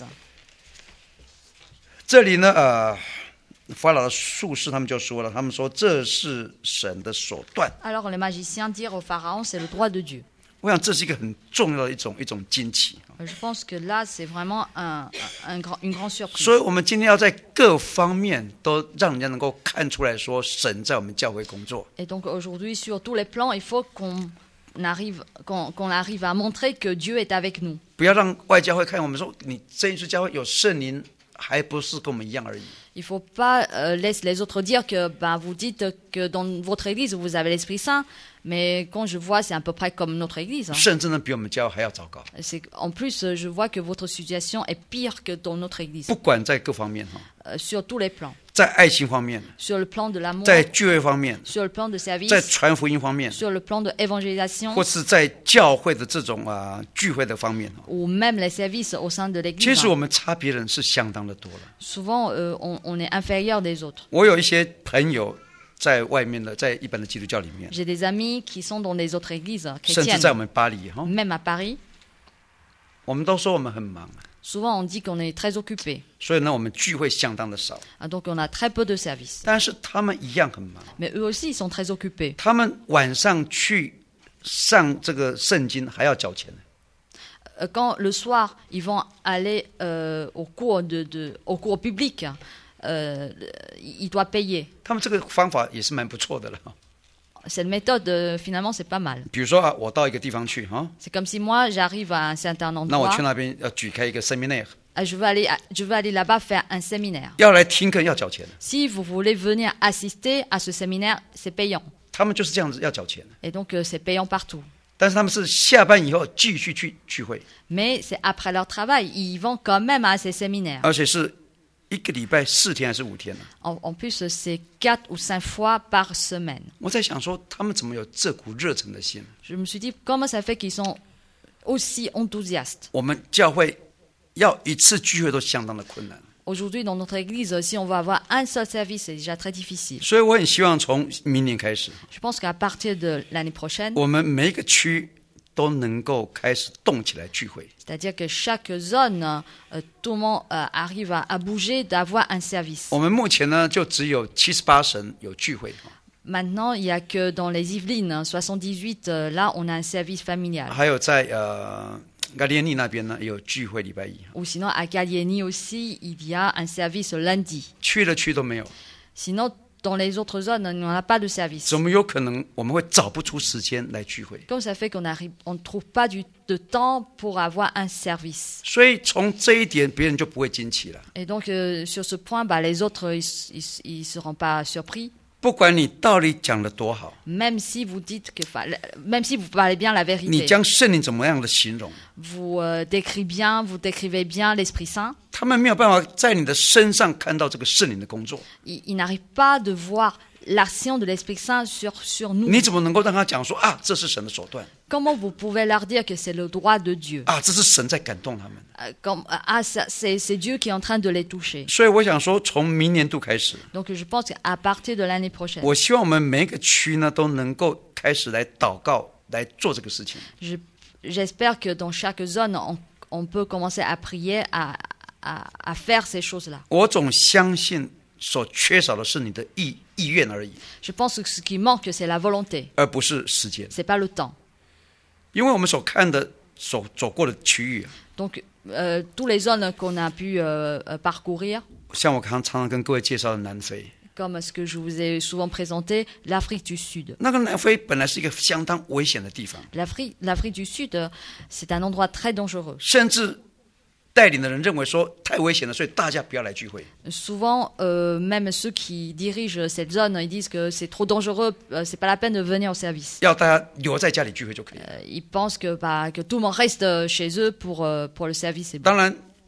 这里呢，呃，法老的术士他们就说了，他们说这是神的手段。 Alors les magiciens dirent au Pharaon, c'est le droit de Dieu. 我想这是一个很重要的一种一种惊奇。 Je pense que là, c'est vraiment un, un grand, une grande surprise. 所以，我们今天要在各方面都让人家能够看出来说，神在我们教会工作。 Et donc aujourd'hui, sur tous les plans, il faut qu'on arrive, qu'on, qu'on arrive à montrer que Dieu est avec nous. 不要让外教会看我们说，你这一次教会有圣灵，还不是跟我们一样而已。 Il ne faut pas euh, laisser les autres dire que ben, vous dites que dans votre église, vous avez l'Esprit Saint, mais quand je vois, c'est à peu près comme notre église. Hein. 甚至呢，比我们教会还要糟糕。 C'est, en plus, je vois que votre situation est pire que dans notre église, 不管在各方面哈， euh, sur tous les plans. 在爱心方面， Sur le plan de l'amour, 在聚会方面， sur le plan de service, 在传福音方面， sur le plan de évangélisation, 或是在教会的这种啊、聚会的方面， ou même les services au sein de 其 l'église. 实 hein. 我们差别人是相当的多了。 Souvent, euh, on, on est inférieur des autres. 我有一些朋友在外面的，在一般的基督教里面， J'ai des amis qui sont dans des autres églises 甚至在我 chrétiennes, 们巴黎哈， même à Paris. 我们都说我们很忙， Souvent, on dit qu'on est très occupé. 所以呢，我们聚会相当的少。 Ah, donc, on a très peu de services. 但是他们一样很忙， Mais eux aussi, ils sont très occupés. 他们晚上去上这个圣经还要缴钱呢。 Euh, Quand le soir, ils vont aller euh, au cours de, de, au cours public, euh, ils doivent payer. 他们这个方法也是蛮不错的了哈。 Cette méthode, euh, finalement, c'est pas mal. 比如说啊，我到一个地方去哈， C'est comme si moi, j'arrive à un certain 那我 endroit, 去那边要举开一个 seminar， ah, je veux aller, à- je veux aller là-bas faire un séminaire. 要来听课要缴钱的， Si vous voulez venir assister à ce séminaire, c'est payant. 他们就是这样子要缴钱的。 Et donc, euh, c'est payant partout. 但是他们是下班以后继续去聚会， Mais c'est après leur travail. Ils vont quand même à ces séminaires. 而且是一个礼拜四天还是五天呢？ En, en plus, c'est quatre ou cinq fois par semaine. 我在想说，他们怎么有这股热忱的心？ Je me suis dit, comment ça fait qu'ils sont aussi enthousiastes? 我们教会要一次聚会都相当的困难， Aujourd'hui, dans notre église, si on veut avoir un seul service, c'est déjà très difficile. 所以我很希望从明年开始， Je pense qu'à partir de l'année prochaine, 我们每一个区都能够开始动起来聚会。 c'est-à-dire que chaque zone, euh, tout le monde euh, arrive à, à bouger, d'avoir un service. 我们目前呢，就只有七十八省有聚会， Maintenant, il n'y a que dans les Yvelines, soixante-dix-huit, euh, là, on a un service familial. 还有在呃嘎列尼那边呢也有聚会，礼拜一， Ou sinon, à Gallieni aussi, il y a un service lundi. 区的区都没有， Sinon, dans les autres zones, on n'a pas de service. 怎么有可能我们会找不出时间来聚会？ Comme ça fait qu'on arrive, on ne trouve pas du, de temps pour avoir un service. 所以从这一点，别人就不会惊奇了。 Et donc, euh, sur ce point, bah, les autres, ils ne seront pas surpris. 不管你道理讲得多好， Même si vous dites que, enfin, même si vous parlez bien la 你 vérité, 将圣灵怎么样的形容， vous euh, décrivez bien, vous décrivez bien l'Esprit Saint, 他们没有办法在你的身上看到这个圣灵的工作。 ils, ils n'arrivent pas de voir l'action de l'Esprit Saint sur, sur nous. 你怎么能够让他讲说啊，这是神的手段 Comment vous pouvez leur dire que c'est le droit de Dieu? 啊，这是神在感动他们？ Euh, comme, ah, ça, c'est, c'est Dieu qui est en train de les toucher. 所以我想说，从明年度开始， Donc je pense qu'à partir de l'année prochaine, 我希望我们每一个区呢都能够开始来祷告，来做这个事情。 je, j'espère que dans chaque zone, on, on peut commencer à prier, à, à, à faire ces choses-là. 我总相信所缺少的是你的意意愿而已， Je pense que ce qui manque, c'est la volonté, 而不是时间。 c'est pas le temps. 因为我们所看的、所走过的区域啊， Donc, euh, toutes les zones qu'on a pu euh, euh, parcourir, 像我常常常跟各位介绍的南非， comme ce que je vous ai souvent présenté, l'Afrique du Sud. 那个南非本来是一个相当危险的地方， L'Afrique, l'Afrique du Sud, euh, c'est un endroit très dangereux. 甚至带领的人认为说太危险了，所以大家不要来聚会。 Souvent, euh, même ceux qui dirigent cette zone, ils disent que c'est trop dangereux, euh, c'est pas la peine de venir au service. 要大家留在家里聚会就可以了。 Euh, ils pensent que, bah, que tout le monde reste chez eux pour, euh, pour le service. C'est bon. 当然，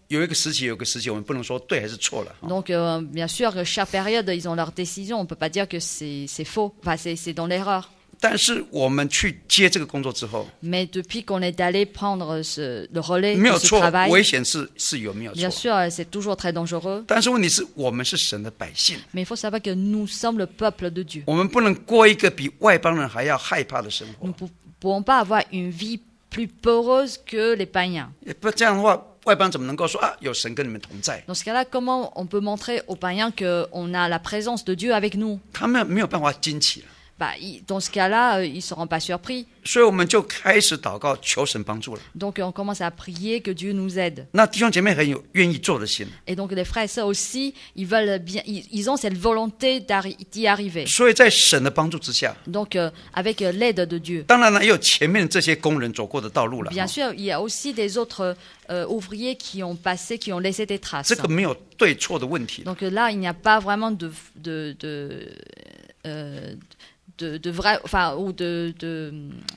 有一个时期，有一个时期，我们不能说对还是错了。 Donc, euh, bien sûr, chaque période, ils ont leur décision. On ne peut pas dire que c'est c'est faux, enfin, c'est c'est dans l'erreur. 但是我们去接这个工作之后， Mais depuis qu'on est allé prendre ce, le relais 没 de 有 ce 错， travail, 危险是是有没有 bien 错？ sûr, c'est toujours très dangereux. 但是问题是我们是神的百姓， Mais il faut savoir que nous sommes le peuple de Dieu. 我们不能过一个比外邦人还要害怕的生活 Nous。ne pouvons pas avoir une vie plus peureuse que les païens. 也不这样的话，外邦怎么能够说啊有神跟你们同在？ Dans ce cas-là, comment on peut montrer aux païens qu'on a la présence de Dieu avec nous? 他们没有办法惊奇了。 Bah, ils- dans ce cas-là, euh, ils ne seront pas surpris. 所以我们就开始祷告，求神帮助了。 Donc on commence à prier que Dieu nous aide. 那弟兄姐妹很有愿意做的心， Et donc les frères et sœurs aussi, ils veulent bien, ils, ils ont cette volonté d'arri- d'y arriver. 所以在神的帮助之下， Donc euh, avec euh, l'aide de Dieu. 当然了，也有前面这些工人走过的道路了。 Bien sûr, il y a aussi des autres euh, ouvriers qui ont passé, qui ont laissé des traces. 这个没有对错的问题。 Donc euh, là, il n'y a pas vraiment de de de, euh, de, de vrai, enfin ou de, de,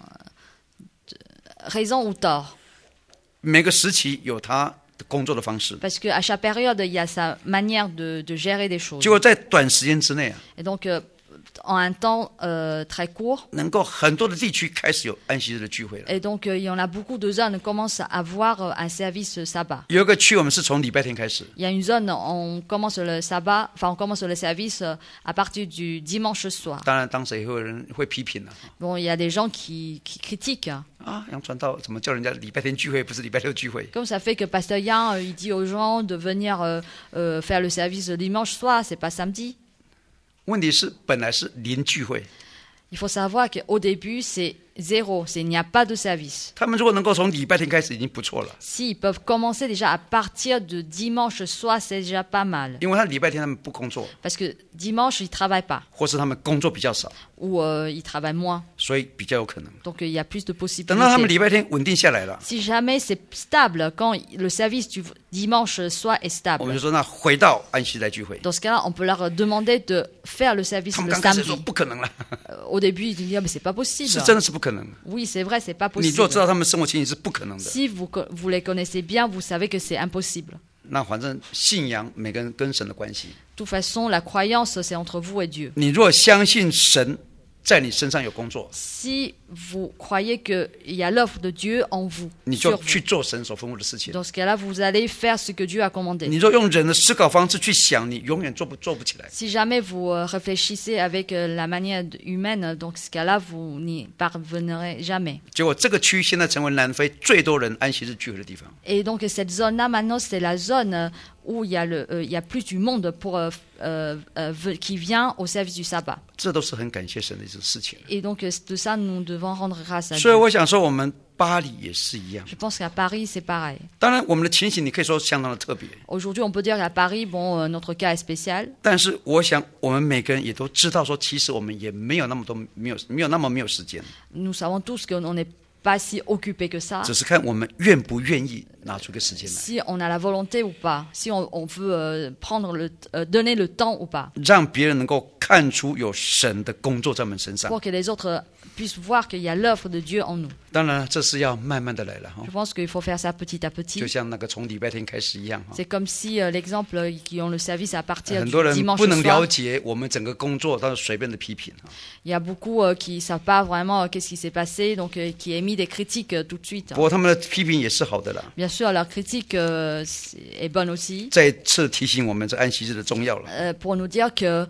de raison ou tort. 每个时期有他的工作的方式， Parce qu'à chaque période, il y a sa manière de, de gérer des choses. 结果在短时间之内啊， Et donc, euh, en un temps euh, très court, 能够很多的地区开始有安息日的聚会了。 et donc euh, il y en a beaucoup de zones qui commencent à avoir euh, un service sabbat. 有一个区我们是从礼拜天开始， Il y a une zone, on commence le sabbat, enfin on commence le service euh, à partir du dimanche soir. 当然当时也会有人会批评了 Bon, il y a des gens qui, qui critiquent. 啊，杨传道怎么叫人家礼拜天聚会，不是礼拜六聚会？ Comme ça fait que Pasteur Yann, euh, il dit aux gens de venir euh, euh, faire le service le dimanche soir, c'est pas samedi. 问题是本来是零聚会， Il faut savoir qu'au début, c'est zéro, c'est, il n'y a pas de service. 他们如果能够从礼拜天开始已经不错了， S'ils peuvent commencer déjà à partir de dimanche soir, c'est déjà pas mal. 因为他礼拜天他们不工作， Parce que dimanche, ils ne travaillent pas, 或是他们工作比较少， ou euh, ils travaillent moins. 所以比较有可能。 Donc euh, il y a plus de 等到他们 possibilités. 礼拜天稳定下来了， Si jamais c'est stable, quand le service du dimanche soir est 我们 stable, 就说那回到安息来聚会。 dans ce cas-là, on peut leur demander de faire le service 他们 le 刚开始说 samedi. 不可能了， Euh, Au début, ils disent ah, mais c'est pas possible. 是真的是不可能。 Oui, c'est vrai, c'est pas 你若 possible. 知道他们生活情形是不可能的， Si vous, co- vous les connaissez bien, vous savez que c'est impossible. 那反正信仰每个人跟神的关系， De toute façon, la croyance, c'est entre vous et Dieu. 你若相信神在你身上有工作， Si vous croyez qu'il y a l'œuvre de Dieu en vous, 你 sur 就 vous, 去做神所吩咐的事情。 dans ce cas-là, vous allez faire ce que Dieu a commandé. 你若用人的思考方式去想，你永远做不做不起来。 Si jamais vous euh, réfléchissez avec euh, la manière d- humaine, dans ce cas-là, vous n'y parviendrez jamais. 结果这个区现在成为南非最多人安息日聚会的地方。 Et donc cette zone-là, maintenant, c'est la zone euh, où il y a, le, euh, il y a plus du monde pour, euh, euh, euh, ve- qui vient au service du sabbat. 这都是很感谢神的一件事情。 Et donc euh, de ça, nous devons rendre grâce à 所以 Dieu. 我想说，我们巴黎也是一样。 Je pense qu'à Paris, c'est pareil. 当然，我们的情形你可以说相当的特别， Aujourd'hui, on peut dire qu'à Paris, bon, euh, notre cas est spécial. 但是我想我们每个人也都知道说，其实我们也没有那么多没有没有那么没有时间， Nous savons tous qu'on n'est pas si occupé que ça. 只是看我们愿不愿意拿出个时间来， Si on a la volonté ou pas, si on, on veut euh, prendre le, euh, donner le temps ou pas, 让别人能够看出有神的工作在我们身上。 pour que les autres puissent voir qu'il y a l'œuvre de Dieu en nous. 当然，这是要慢慢的来了哈 Je，pense qu'il faut faire ça petit à 就 petit. 像那个从礼拜天开始一样哈。 C'est comme si euh, l'exemple euh, qui ont le service à partir 很 du 多人 dimanche 不能 soir. 了解我们整个工作，都是随便的批评哈。 Il y a beaucoup euh, qui ne savent pas vraiment euh, qu'est-ce qui s'est passé, donc euh, qui émet des critiques euh, tout de suite. 不过他们的批评也是好的啦， Bien sûr, leur critique euh, c'est- est bonne aussi, 再次提醒我们这安息日的重要了。 euh, pour nous dire que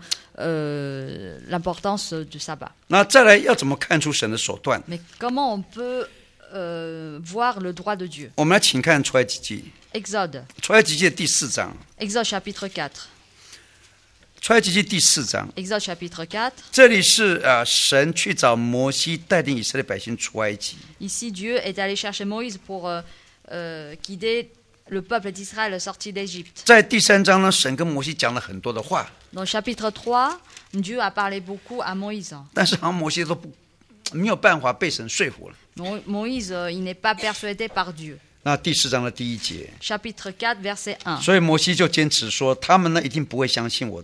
euh, l'importance du sabbat. 那再来要怎么看出神的手段？ Mais comment on peut euh, voir le droit de Dieu? 我们来请看出埃及记， Exode, 出埃及记的第四章， Exode chapitre quatre. 出埃及记第四章， Exode chapitre quatre. 这里是啊、呃神去找摩西带领以色列百姓出埃及。 Ici, Dieu est allé chercher Moïse pour euh, euh, guider le peuple d'Israël sorti d'Égypte. 在第三章呢，神跟摩西讲了很多的话， Dans le chapitre trois, Dieu a parlé beaucoup à Moïse. 但是好像摩西都不没有办法被神说服了。 Mo- Moïse, euh, il n'est pas persuadé par Dieu. 那第四章的第一节， Chapitre quatre, verset un. 所以摩西就坚持说，他们呢一定不会相信我的了。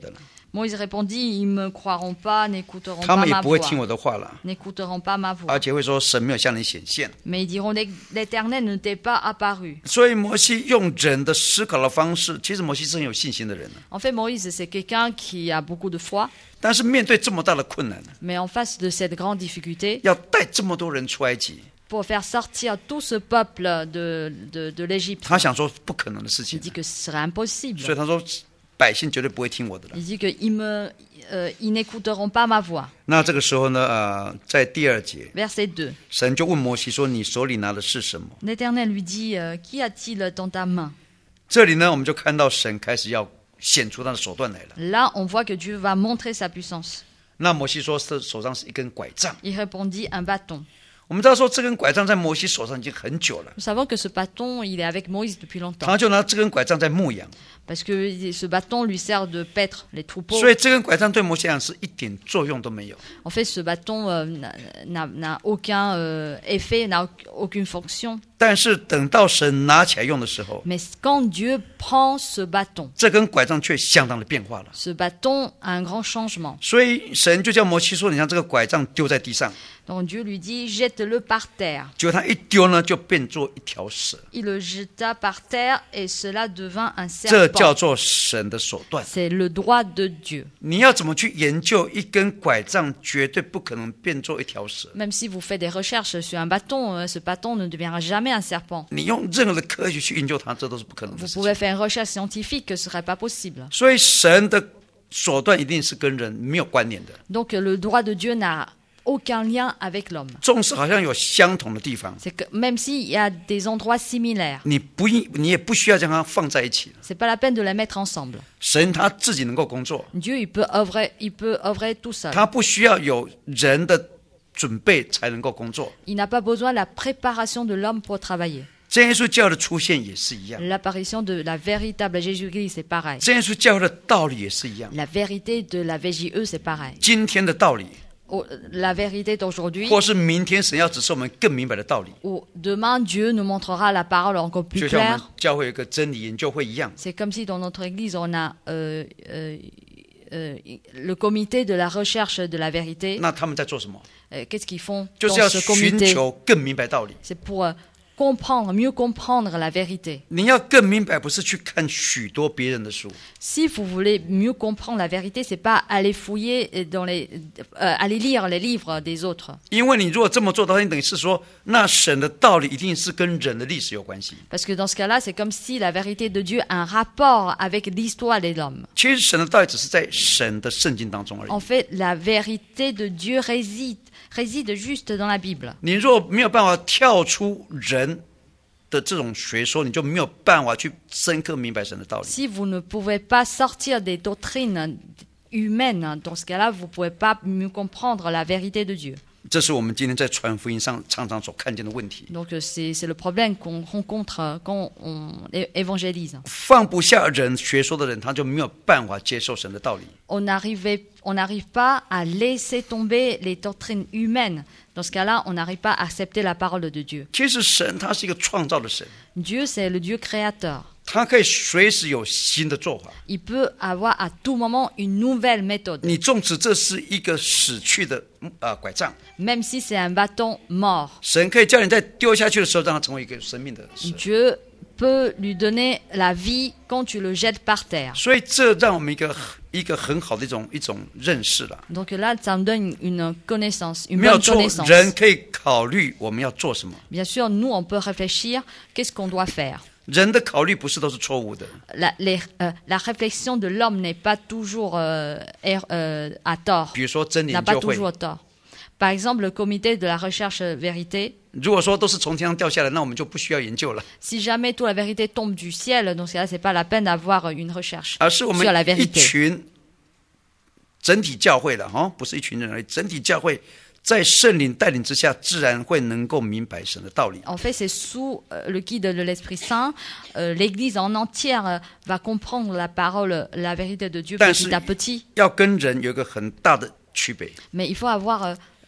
Moïse répondit, ils ne me croiront pas, n'écouteront 他 pas 们也 ma 不会 voix, 听我的话了， n'écouteront pas ma voix. 而且会说神没有向你显现。 Mais ils diront, l'Éternel ne t'est pas apparu. 所以摩西用人的思考的方式，其实摩西是很有信心的人， En fait, Moïse, c'est quelqu'un qui a beaucoup de foi, 但是面对这么大的困难， mais en face de cette grande difficulté, 要带这么多人出埃及， pour faire sortir tout ce peuple de, de, de l'Égypte, 他想说不可能的事 il 情， dit que ce serait impossible. 所以他说百姓绝对不会听我的了。 Il dit qu'ils me, euh, ils n'écouteront pas ma voix. 那这个时候呢，呃，在第二节， Verset deux. 神就问摩西说：“你手里拿的是什么 L'Éternel lui dit, euh, qu'y a-t-il dans ta main？” 这里呢，我们就看到神开始要显出他的手段来了。 Là, on voit que Dieu va montrer sa puissance. 那摩西说，这手上是一根拐杖。 Il répondit, un bâton. 我们知道说，这根拐杖在摩西手上已经很久了， Nous savons que ce bâton, il est avec Moïse depuis longtemps. 他就拿这根拐杖在牧羊， Parce que ce bâton lui sert de paître les troupeaux. 所以这根拐杖对摩西来讲是一点作用都没有。 En fait, ce bâton euh, n'a- n'a n'a aucun euh, effet, n'a au- aucune fonction. 但是等到神拿起来用的时候， Mais quand Dieu prend ce bâton, 这根拐杖却相当的变化了。 ce bâton a un grand changement. 所以神就叫摩西说：“你将这个拐杖丢在地上。 Donc Dieu lui dit, jette-le par terre. ” 结果他一丢呢，就变作一条蛇。 Il le jeta par terre et cela devint un 这叫 serpent. 做神的手段。 C'est le droit de Dieu. 你要怎么去研究一根拐杖，绝对不可能变作一条蛇。 Même si vous faites des recherches sur un bâton, euh, ce bâton ne deviendra jamais un serpent. 你用任何的科学去研究它，这都是不可能的 Vous 事情。 pouvez faire une recherche scientifique, ce ne serait pas possible. 所以神的手段一定是跟人没有关联的， Donc le droit de Dieu n'a aucun lien avec l'homme. 纵使好像有相同的地方， C'est que même s'il y a des endroits similaires, 你不一你也不需要将它放在一起。 c'est pas la peine de les mettre ensemble. 神他自己能够工作， Dieu, il peut œuvrer, il peut œuvrer tout seul. 他不需要有人的准备才能够工作。 Il n'a pas besoin de la préparation de l'homme pour travailler. 真耶稣教会的出现也是一样， L'apparition de la véritable Jésus-Christ, c'est pareil. 真耶稣教会的道理也是一样。 La vérité de la V J E, c'est pareil. 今天的道理， Oh, la vérité d'aujourd'hui, 或是明天神要指示我们更明白的道理， ou demain, Dieu nous montrera la parole encore plus 就像我们 claire. 教会有一个真理研究会一样。 C'est comme si dans notre église, on a euh, euh, euh, le comité de la recherche de la vérité. 那他们在做什么？ Euh, Qu'est-ce qu'ils font 就 dans 是要 ce 寻 comité? 求更明白道理。 C'est pour euh, comprendre, mieux comprendre la vérité. 你要更明白，不是去看许多别人的书， Si vous voulez mieux comprendre la vérité, c'est pas aller fouiller dans les, euh, aller lire les livres des autres. 因为你如果这么做的话，你等于是说，那神的道理一定是跟人的历史有关系。 Parce que dans ce cas-là, c'est comme si la vérité de Dieu a un rapport avec l'histoire de l'homme. 其实神的道理只是在神的圣经当中而已 En。fait, la vérité de Dieu réside, réside juste dans la Bible. 你若没有办法跳出人的这种学说，你就没有办法去深刻明白神的道理。 Si vous ne pouvez pas sortir des doctrines humaines, dans ce cas-là, vous ne pouvez pas mieux comprendre la vérité de Dieu. 这是我们今天在传福音上常常所看见的问题。 Donc euh, c'est c'est le problème qu'on rencontre euh, quand on é- évangélise. 放不下人学说的人，他就没有办法接受神的道理。 On n'arrivait- on n'arrive pas à laisser tomber les doctrines humaines. Dans ce cas-là, on n'arrive pas à accepter la parole de Dieu. 其实神他是一个创造的神， Dieu, c'est le Dieu créateur. 他可以随时有新的做法。 Il peut avoir à tout moment une nouvelle méthode, 你纵使这是一个死去的呃拐杖， même si c'est un bâton mort. 神可以叫你在丢下去的时候，让它成为一个有生命的蛇。 Dieu peut lui donner la vie quand tu le jettes par terre. 所以这让我们一个一个很好的一种一种认识了。 Donc là, ça me donne une connaissance, une 没有 bonne 错， connaissance. 人可以考虑我们要做什么。 Bien sûr, nous, on peut réfléchir, qu'est-ce qu'on doit faire. 人的考虑不是都是错误的， La, les- euh, la réflexion de l'homme n'est pas toujours euh, er- euh, à tort, 比如说真理 n'a 研 pas 究会， toujours tort. Par exemple, le comité de la recherche vérité, 如果说都是从天上掉下来，那我们就不需要研究了， si jamais toute la vérité tombe du ciel, dans ce cas-là, c'est pas la peine d'avoir une recherche 而是我们 sur la 一 vérité. 群整体教会了哈，不是一群人而已，整体教会在圣灵带领之下，自然会能够明白神的道理。 En fait, c'est sous euh, le guide de l'Esprit Saint, euh, l'Église en entière euh, va comprendre la parole, la vérité de Dieu 但 petit 是 à petit. 要跟人有一个很大的区别， Mais il faut avoir euh,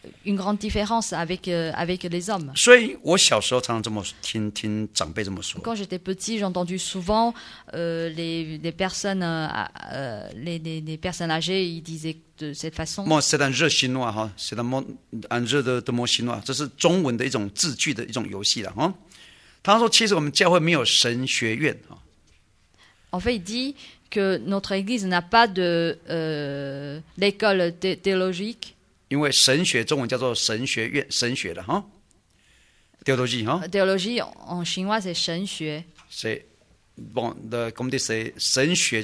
une grande différence avec, euh, avec les hommes. 所以我小时候常常这么听听长辈这么说。 Quand j'étais petit, j'ai entendu souvent euh, les, les, personnes, euh, euh, les, les, les personnes âgées, ils disaient de cette façon. 莫塞丹热心诺哈，塞丹莫安热的的莫西诺，这是中文的一种字句的一种游戏了哈。他说，其实我们教会没有神学院哈。 En fait, il dit que notre Église n'a pas de euh, l'école thé théologique. 因为神学中文叫做神学院，神学的哈。théologie 哈。 Théologie en chinois c'est 神学。 c'est bon de comme dit c'est 神学就是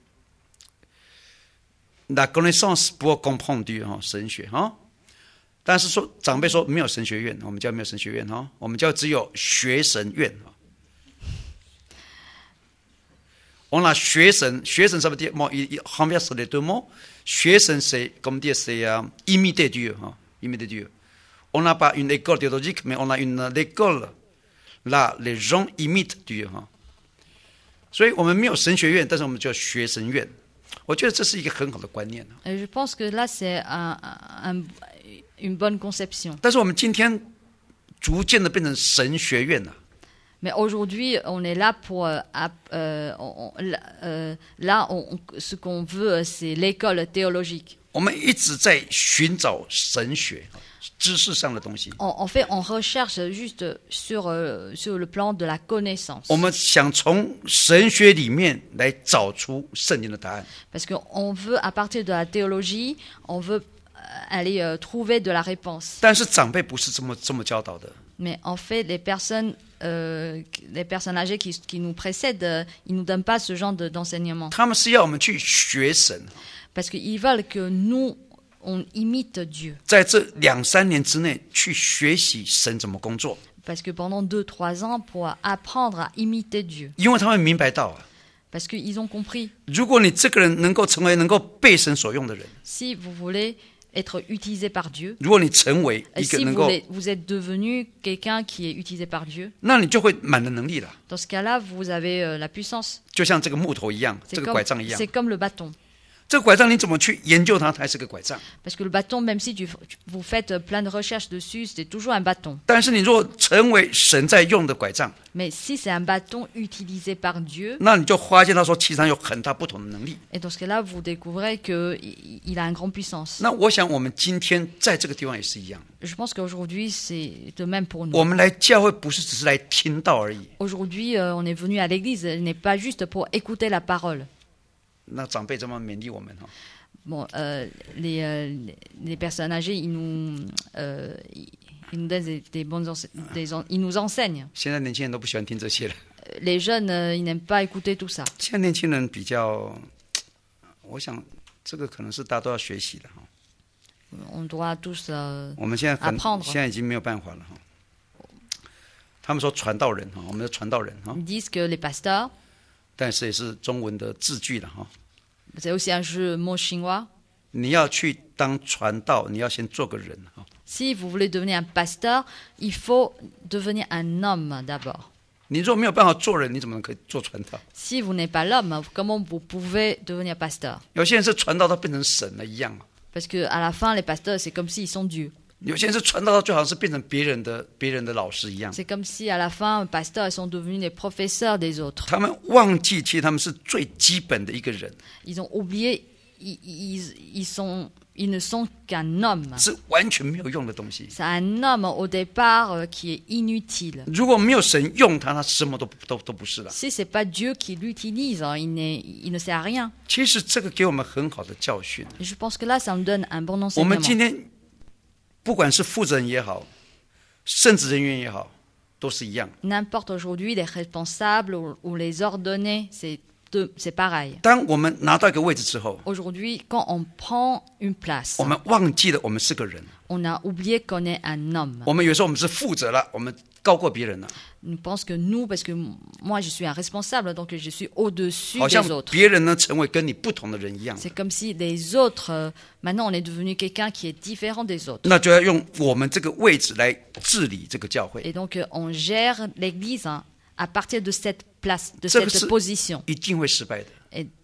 la connaissance pour comprendre Dieu 哈，神学哈。但是说长辈说没有神学院，我们教没有神学院哈，我们教只有学神院哈。 On a 学神，学神ça veut dire bon, il renverse les deux mots. 学神 c'est comme dire c'est uh, imiter Dieu, hein, imiter Dieu. On n'a pas une école théologique, mais on a une école. Là, les gens imitent Dieu, hein. 所以我们没有神学院，但是我们叫学神院。我觉得这是一个很好的观念。 Et je pense que là c'est un, un, une bonne conception. 但是我们今天逐渐的变成神学院了。 Mais aujourd'hui, on est là pour euh, euh, on, euh, là, on, ce qu'on veut, c'est l'école théologique. 我们一直在寻找神学知识上的东西。 En, en fait, on recherche juste sur euh, sur le plan de la connaissance. 我们想从神学里面来找出圣经的答案。 Parce qu'on veut, à partir de la théologie, on veut aller euh, trouver de la réponse. 但是长辈不是这么这么教导的。 Mais en fait, les personnes, euh, les personnes âgées qui, qui nous précèdent, euh, ils ne nous donnent pas ce genre de, d'enseignement. 他们是要我们去学神。 Parce qu'ils veulent que nous, on imite Dieu. 在这两三年之内去学习神怎么工作。 Parce que pendant deux, trois ans, pour apprendre à imiter Dieu. 因为他们明白到啊， Parce qu'ils ont compris. 如果你这个人能够成为能够被神所用的人， Si vous voulez être utilisé par Dieu, 如果你成为一个 si 能 vous, 够， voulez, vous êtes devenu quelqu'un qui est utilisé par Dieu, 那你就会满了能力了。 dans ce cas-là, vous avez euh, la puissance. 就像这个木头一样， C'est 这个 comme, 拐杖一样 c'est。comme le bâton. 这个拐杖你怎么去研究它，它还是个拐杖。 Parce que le bâton, même si tu, vous faites plein de recherches dessus, c'est toujours un bâton. 但是你如果成为神在用的拐杖， Mais si c'est un bâton utilisé par Dieu, 那你就发现到说，其实它有很大不同的能力。 et dans ce cas-là, vous découvrez qu'il a une grande puissance. 那我想我们今天在这个地方也是一样。 Je pense qu'aujourd'hui, c'est de même pour nous. 我们来教会不是只是来听道而已。 Aujourd'hui, euh, on est venu à l'église, ce n'est pas juste pour écouter la parole. 那长辈这么勉励我们哈。 Bon, euh, les, euh, les personnes âgées, ils nous, euh, ils nous donnent des, des bonnes ense- des en- ils nous enseignent. 现在年轻人都不喜欢听这些了。 Les jeunes, euh, ils n'aiment pas écouter tout ça. 现在年轻人比较，我想这个可能是大家都要学习的哈。 On doit tous euh, 我们现在很 apprendre. 现在已经没有办法了哈。他们说传道人哈，我们的传道人哈， Ils disent que les pasteurs, 但是也是中文的字句了哈。 c'est aussi un jeu mot chinois. 你要去当传道，你要先做个人哈。 Si vous voulez devenir un pasteur, il faut devenir un homme d'abord. 你如果没有办法做人，你怎么可以做传道？ Si vous n'êtes pas l'homme, comment vous pouvez devenir pasteur? 有些人是传道到变成神了一样， Parce que à la fin, les pasteurs, c'est comme s'ils sont Dieu. 有些人是传道到就好像是变成别人的别人的老师一样。 C'est comme si à la fin, les pasteurs ils sont devenus les professeurs des autres. 他们忘记，其实他们是最基本的一个人， Ils ont oublié, ils, ils, ils, sont, ils ne sont qu'un homme. 是完全没有用的东西。 C'est un homme au départ euh, qui est inutile. 如果没有神用他，他什么都都都不是了。 Si c'est pas Dieu qui l'utilise, hein, il, n'est, il ne sert à rien. 其实这个给我们很好的教训。 Et je pense que là, ça me donne un bon 我们 enseignement. 今天不管是负责人也好，圣职人员也好，都是一样。 N'importe aujourd'hui, les responsables ou, ou les ordonnés, c'est, de, c'est pareil. 当我们拿到一个位置之后， Aujourd'hui, quand on prend une place, 我们忘记了我们是个人。 on a oublié qu'on est un homme. 我们有时候我们是负责了，我们高过别人了， On pense que nous, parce que moi je suis un responsable, donc je suis au-dessus 好 des 像 autres. 别人呢成为跟你不同的人一样。 C'est comme si les autres, euh, maintenant on est devenu quelqu'un qui est différent des autres. 那就要用我们这个位置来治理这个教会， Et donc euh, on gère l'Église hein, à partir de cette place, de Ça, cette c'est- position. 一定会失败的。 Et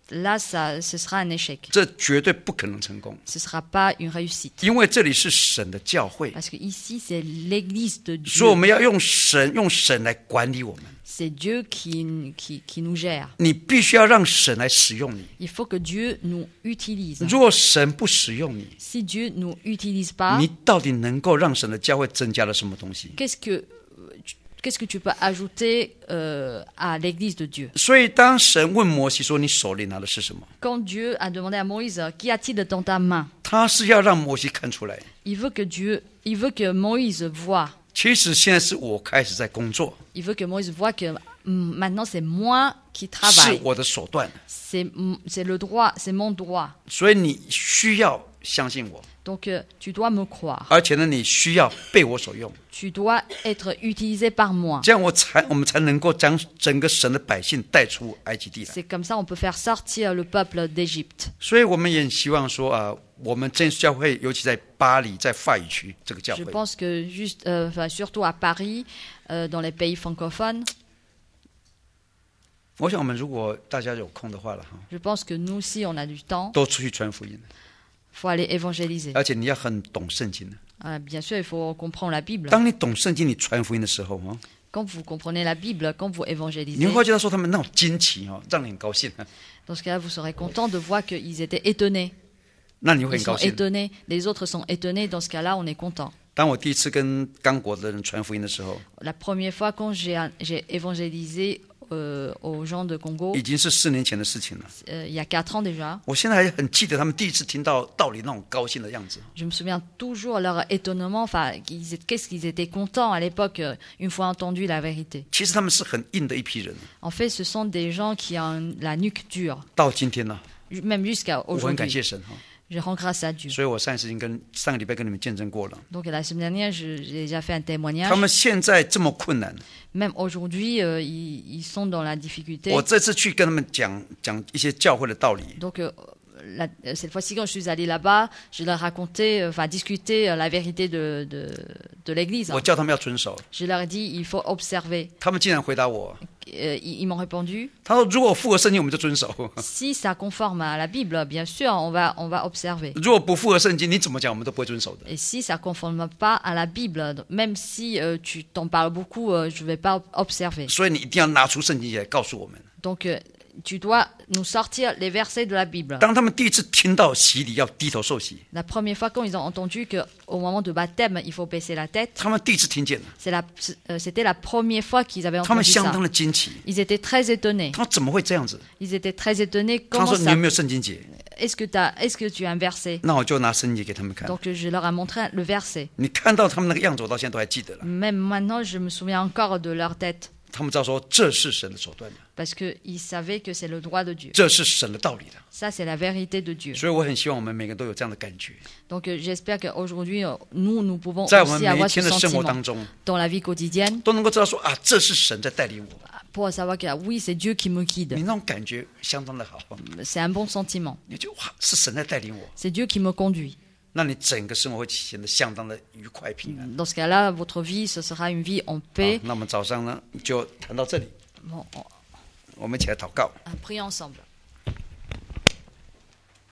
là, ça, ce sera un échec. 这绝对不可能成功， Ce ne sera pas une réussite. 因为这里是神的教会， Parce que ici, c'est l'Église de 所以我 Dieu. 们要用神用神来管理我们。 C'est Dieu qui, qui, qui nous gère. 你必须要让神来使用你。 Il faut que Dieu nous utilise. 如果神不使用你， Si Dieu ne nous utilise pas, 你到底能够让神的教会增加了什么东西？ qu'est-ce que, qu'est-ce que tu peux ajouter euh, à l'Église de Dieu? 所以当神问摩西说：“你手里拿的是什么 Quand Dieu a demandé à Moïse, qu'y a-t-il dans ta main? » 他是要让摩西看出来。 Il veut que Dieu, il veut que Moïse voie. 其实现在是我开始在工作， Il veut que Moïse voie que hum, maintenant c'est moi qui 是 travaille. 我的手段， C'est, c'est le droit, c'est mon droit. 所以你需要相信我， Donc euh, tu dois me croire. 而且呢，你需要被我所用， Tu dois être utilisé par moi. 这样我才我们才能够将整个神的百姓带出埃及地来。 C'est comme ça on peut faire sortir le peuple d'Égypte. 所以我们也希望说啊、呃，我们真耶稣教会，尤其在巴黎，在法语区这个教 Je 会， pense que juste, euh, enfin, surtout à Paris, euh, dans les pays francophones, 我想我们如果大家有空的话了哈， je pense que nous aussi on a du temps, 都出去传福音， faut aller évangéliser. 而且你要很懂圣经。 Euh, bien sûr, il faut comprendre la Bible. 当你懂圣经，你传福音的时候啊， Quand vous comprenez la Bible, quand vous 你 évangélisez, 会觉得说他们那种惊奇哦，让你很高兴啊， dans ce cas-là, vous serez content de voir qu'ils étaient étonnés. 那你会 Ils 很高 sont 兴。 étonnés, les autres sont étonnés. Dans ce cas-là, on est content. 当我第一次跟刚果的人传福音的时候， La première fois quand j'ai, j'ai évangélisé euh, aux gens de Congo, 已经是四年前的事情了。 euh, il y a quatre ans déjà, 我现在还很记得他们第一次听到道理那种高兴的样子。 je me souviens toujours leur étonnement. Enfin, ils, qu'est-ce qu'ils étaient contents à l'époque, euh, une fois entendu la vérité. 其实他们是很硬的一批人， En fait, ce sont des gens qui ont la nuque dure, 到今天呢， même jusqu'à 我很感 aujourd'hui. 谢神哈。 Je rends grâce à Dieu. 所以我上一次已经跟上个礼拜跟你们见证过了。 Donc la semaine dernière, je- j'ai déjà fait un 他 témoignage. 们现在这么困难， Même aujourd'hui, euh, ils, ils sont dans la difficulté. 我这次去跟他们讲讲一些教会的道理， Donc euh, la- euh, cette fois-ci, quand je suis allée là-bas, je leur racontais, euh, enfin discuter euh, la vérité de, de, de l'Église. 我叫他们要遵守。 Je leur ai dit, il faut observer. 他们竟然回答我， Euh, ils, ils m'ont répondu, 他说：“如果符合圣经，我们就遵守； si ça conforme à la Bible, bien sûr, on va, on va observer. 如果不符合圣经，你怎么讲，我们都不会遵守的。 Et si ça conforme pas à la Bible, même si euh, tu t'en parles beaucoup, euh, je vais pas observer. 所以你一定要拿出圣经来告诉我们。 Donc euh, tu dois nous sortir les versets de la Bible. 当他们第一次听到洗礼要低头受洗， La première fois quand ils ont entendu qu'au moment de baptême, il faut baisser la tête, 他们第一次听见了， c'est la, euh, c'était la première fois qu'ils avaient 他们 entendu 相 ça. 当的惊奇。 Ils étaient très étonnés. 他说：“怎么会这样子 Ils étaient très étonnés. ？” 他 Comment 说：“你 ça? 有没有圣经节 Est-ce que, t'as, est-ce que tu as un verset?？” 那我就拿圣经节给他们看。 Donc je leur ai montré le verset. 你看到他们那个样子，我到现在都还记得了。 Même maintenant, je me souviens encore de leur tête. 他们知道说这是神的手段的， Parce qu'ils savaient que c'est le droit de Dieu. 这是神的道理的。 Ça, c'est la vérité de Dieu. 所以我很希望我们每个人都有这样的感觉， Donc euh, j'espère qu'aujourd'hui, euh, nous, nous pouvons 在我们 aussi 每一 avoir ce 天的生活 sentiment 当中， dans la vie quotidienne 都能够知道说啊，这是神在带领我。 pour savoir que ah, oui, c'est Dieu qui me 你 guide. 那种感觉相当的好， C'est un bon sentiment. 你就哇，是神在带领我， C'est Dieu qui me conduit. 那你整个生活会显得相当的愉快平安。 Dans ce cas-là, votre vie, ce sera une vie en 好 paix. 那我们早上呢就谈到这里， Bon, on, 我们一起来祷告。 on prie ensemble.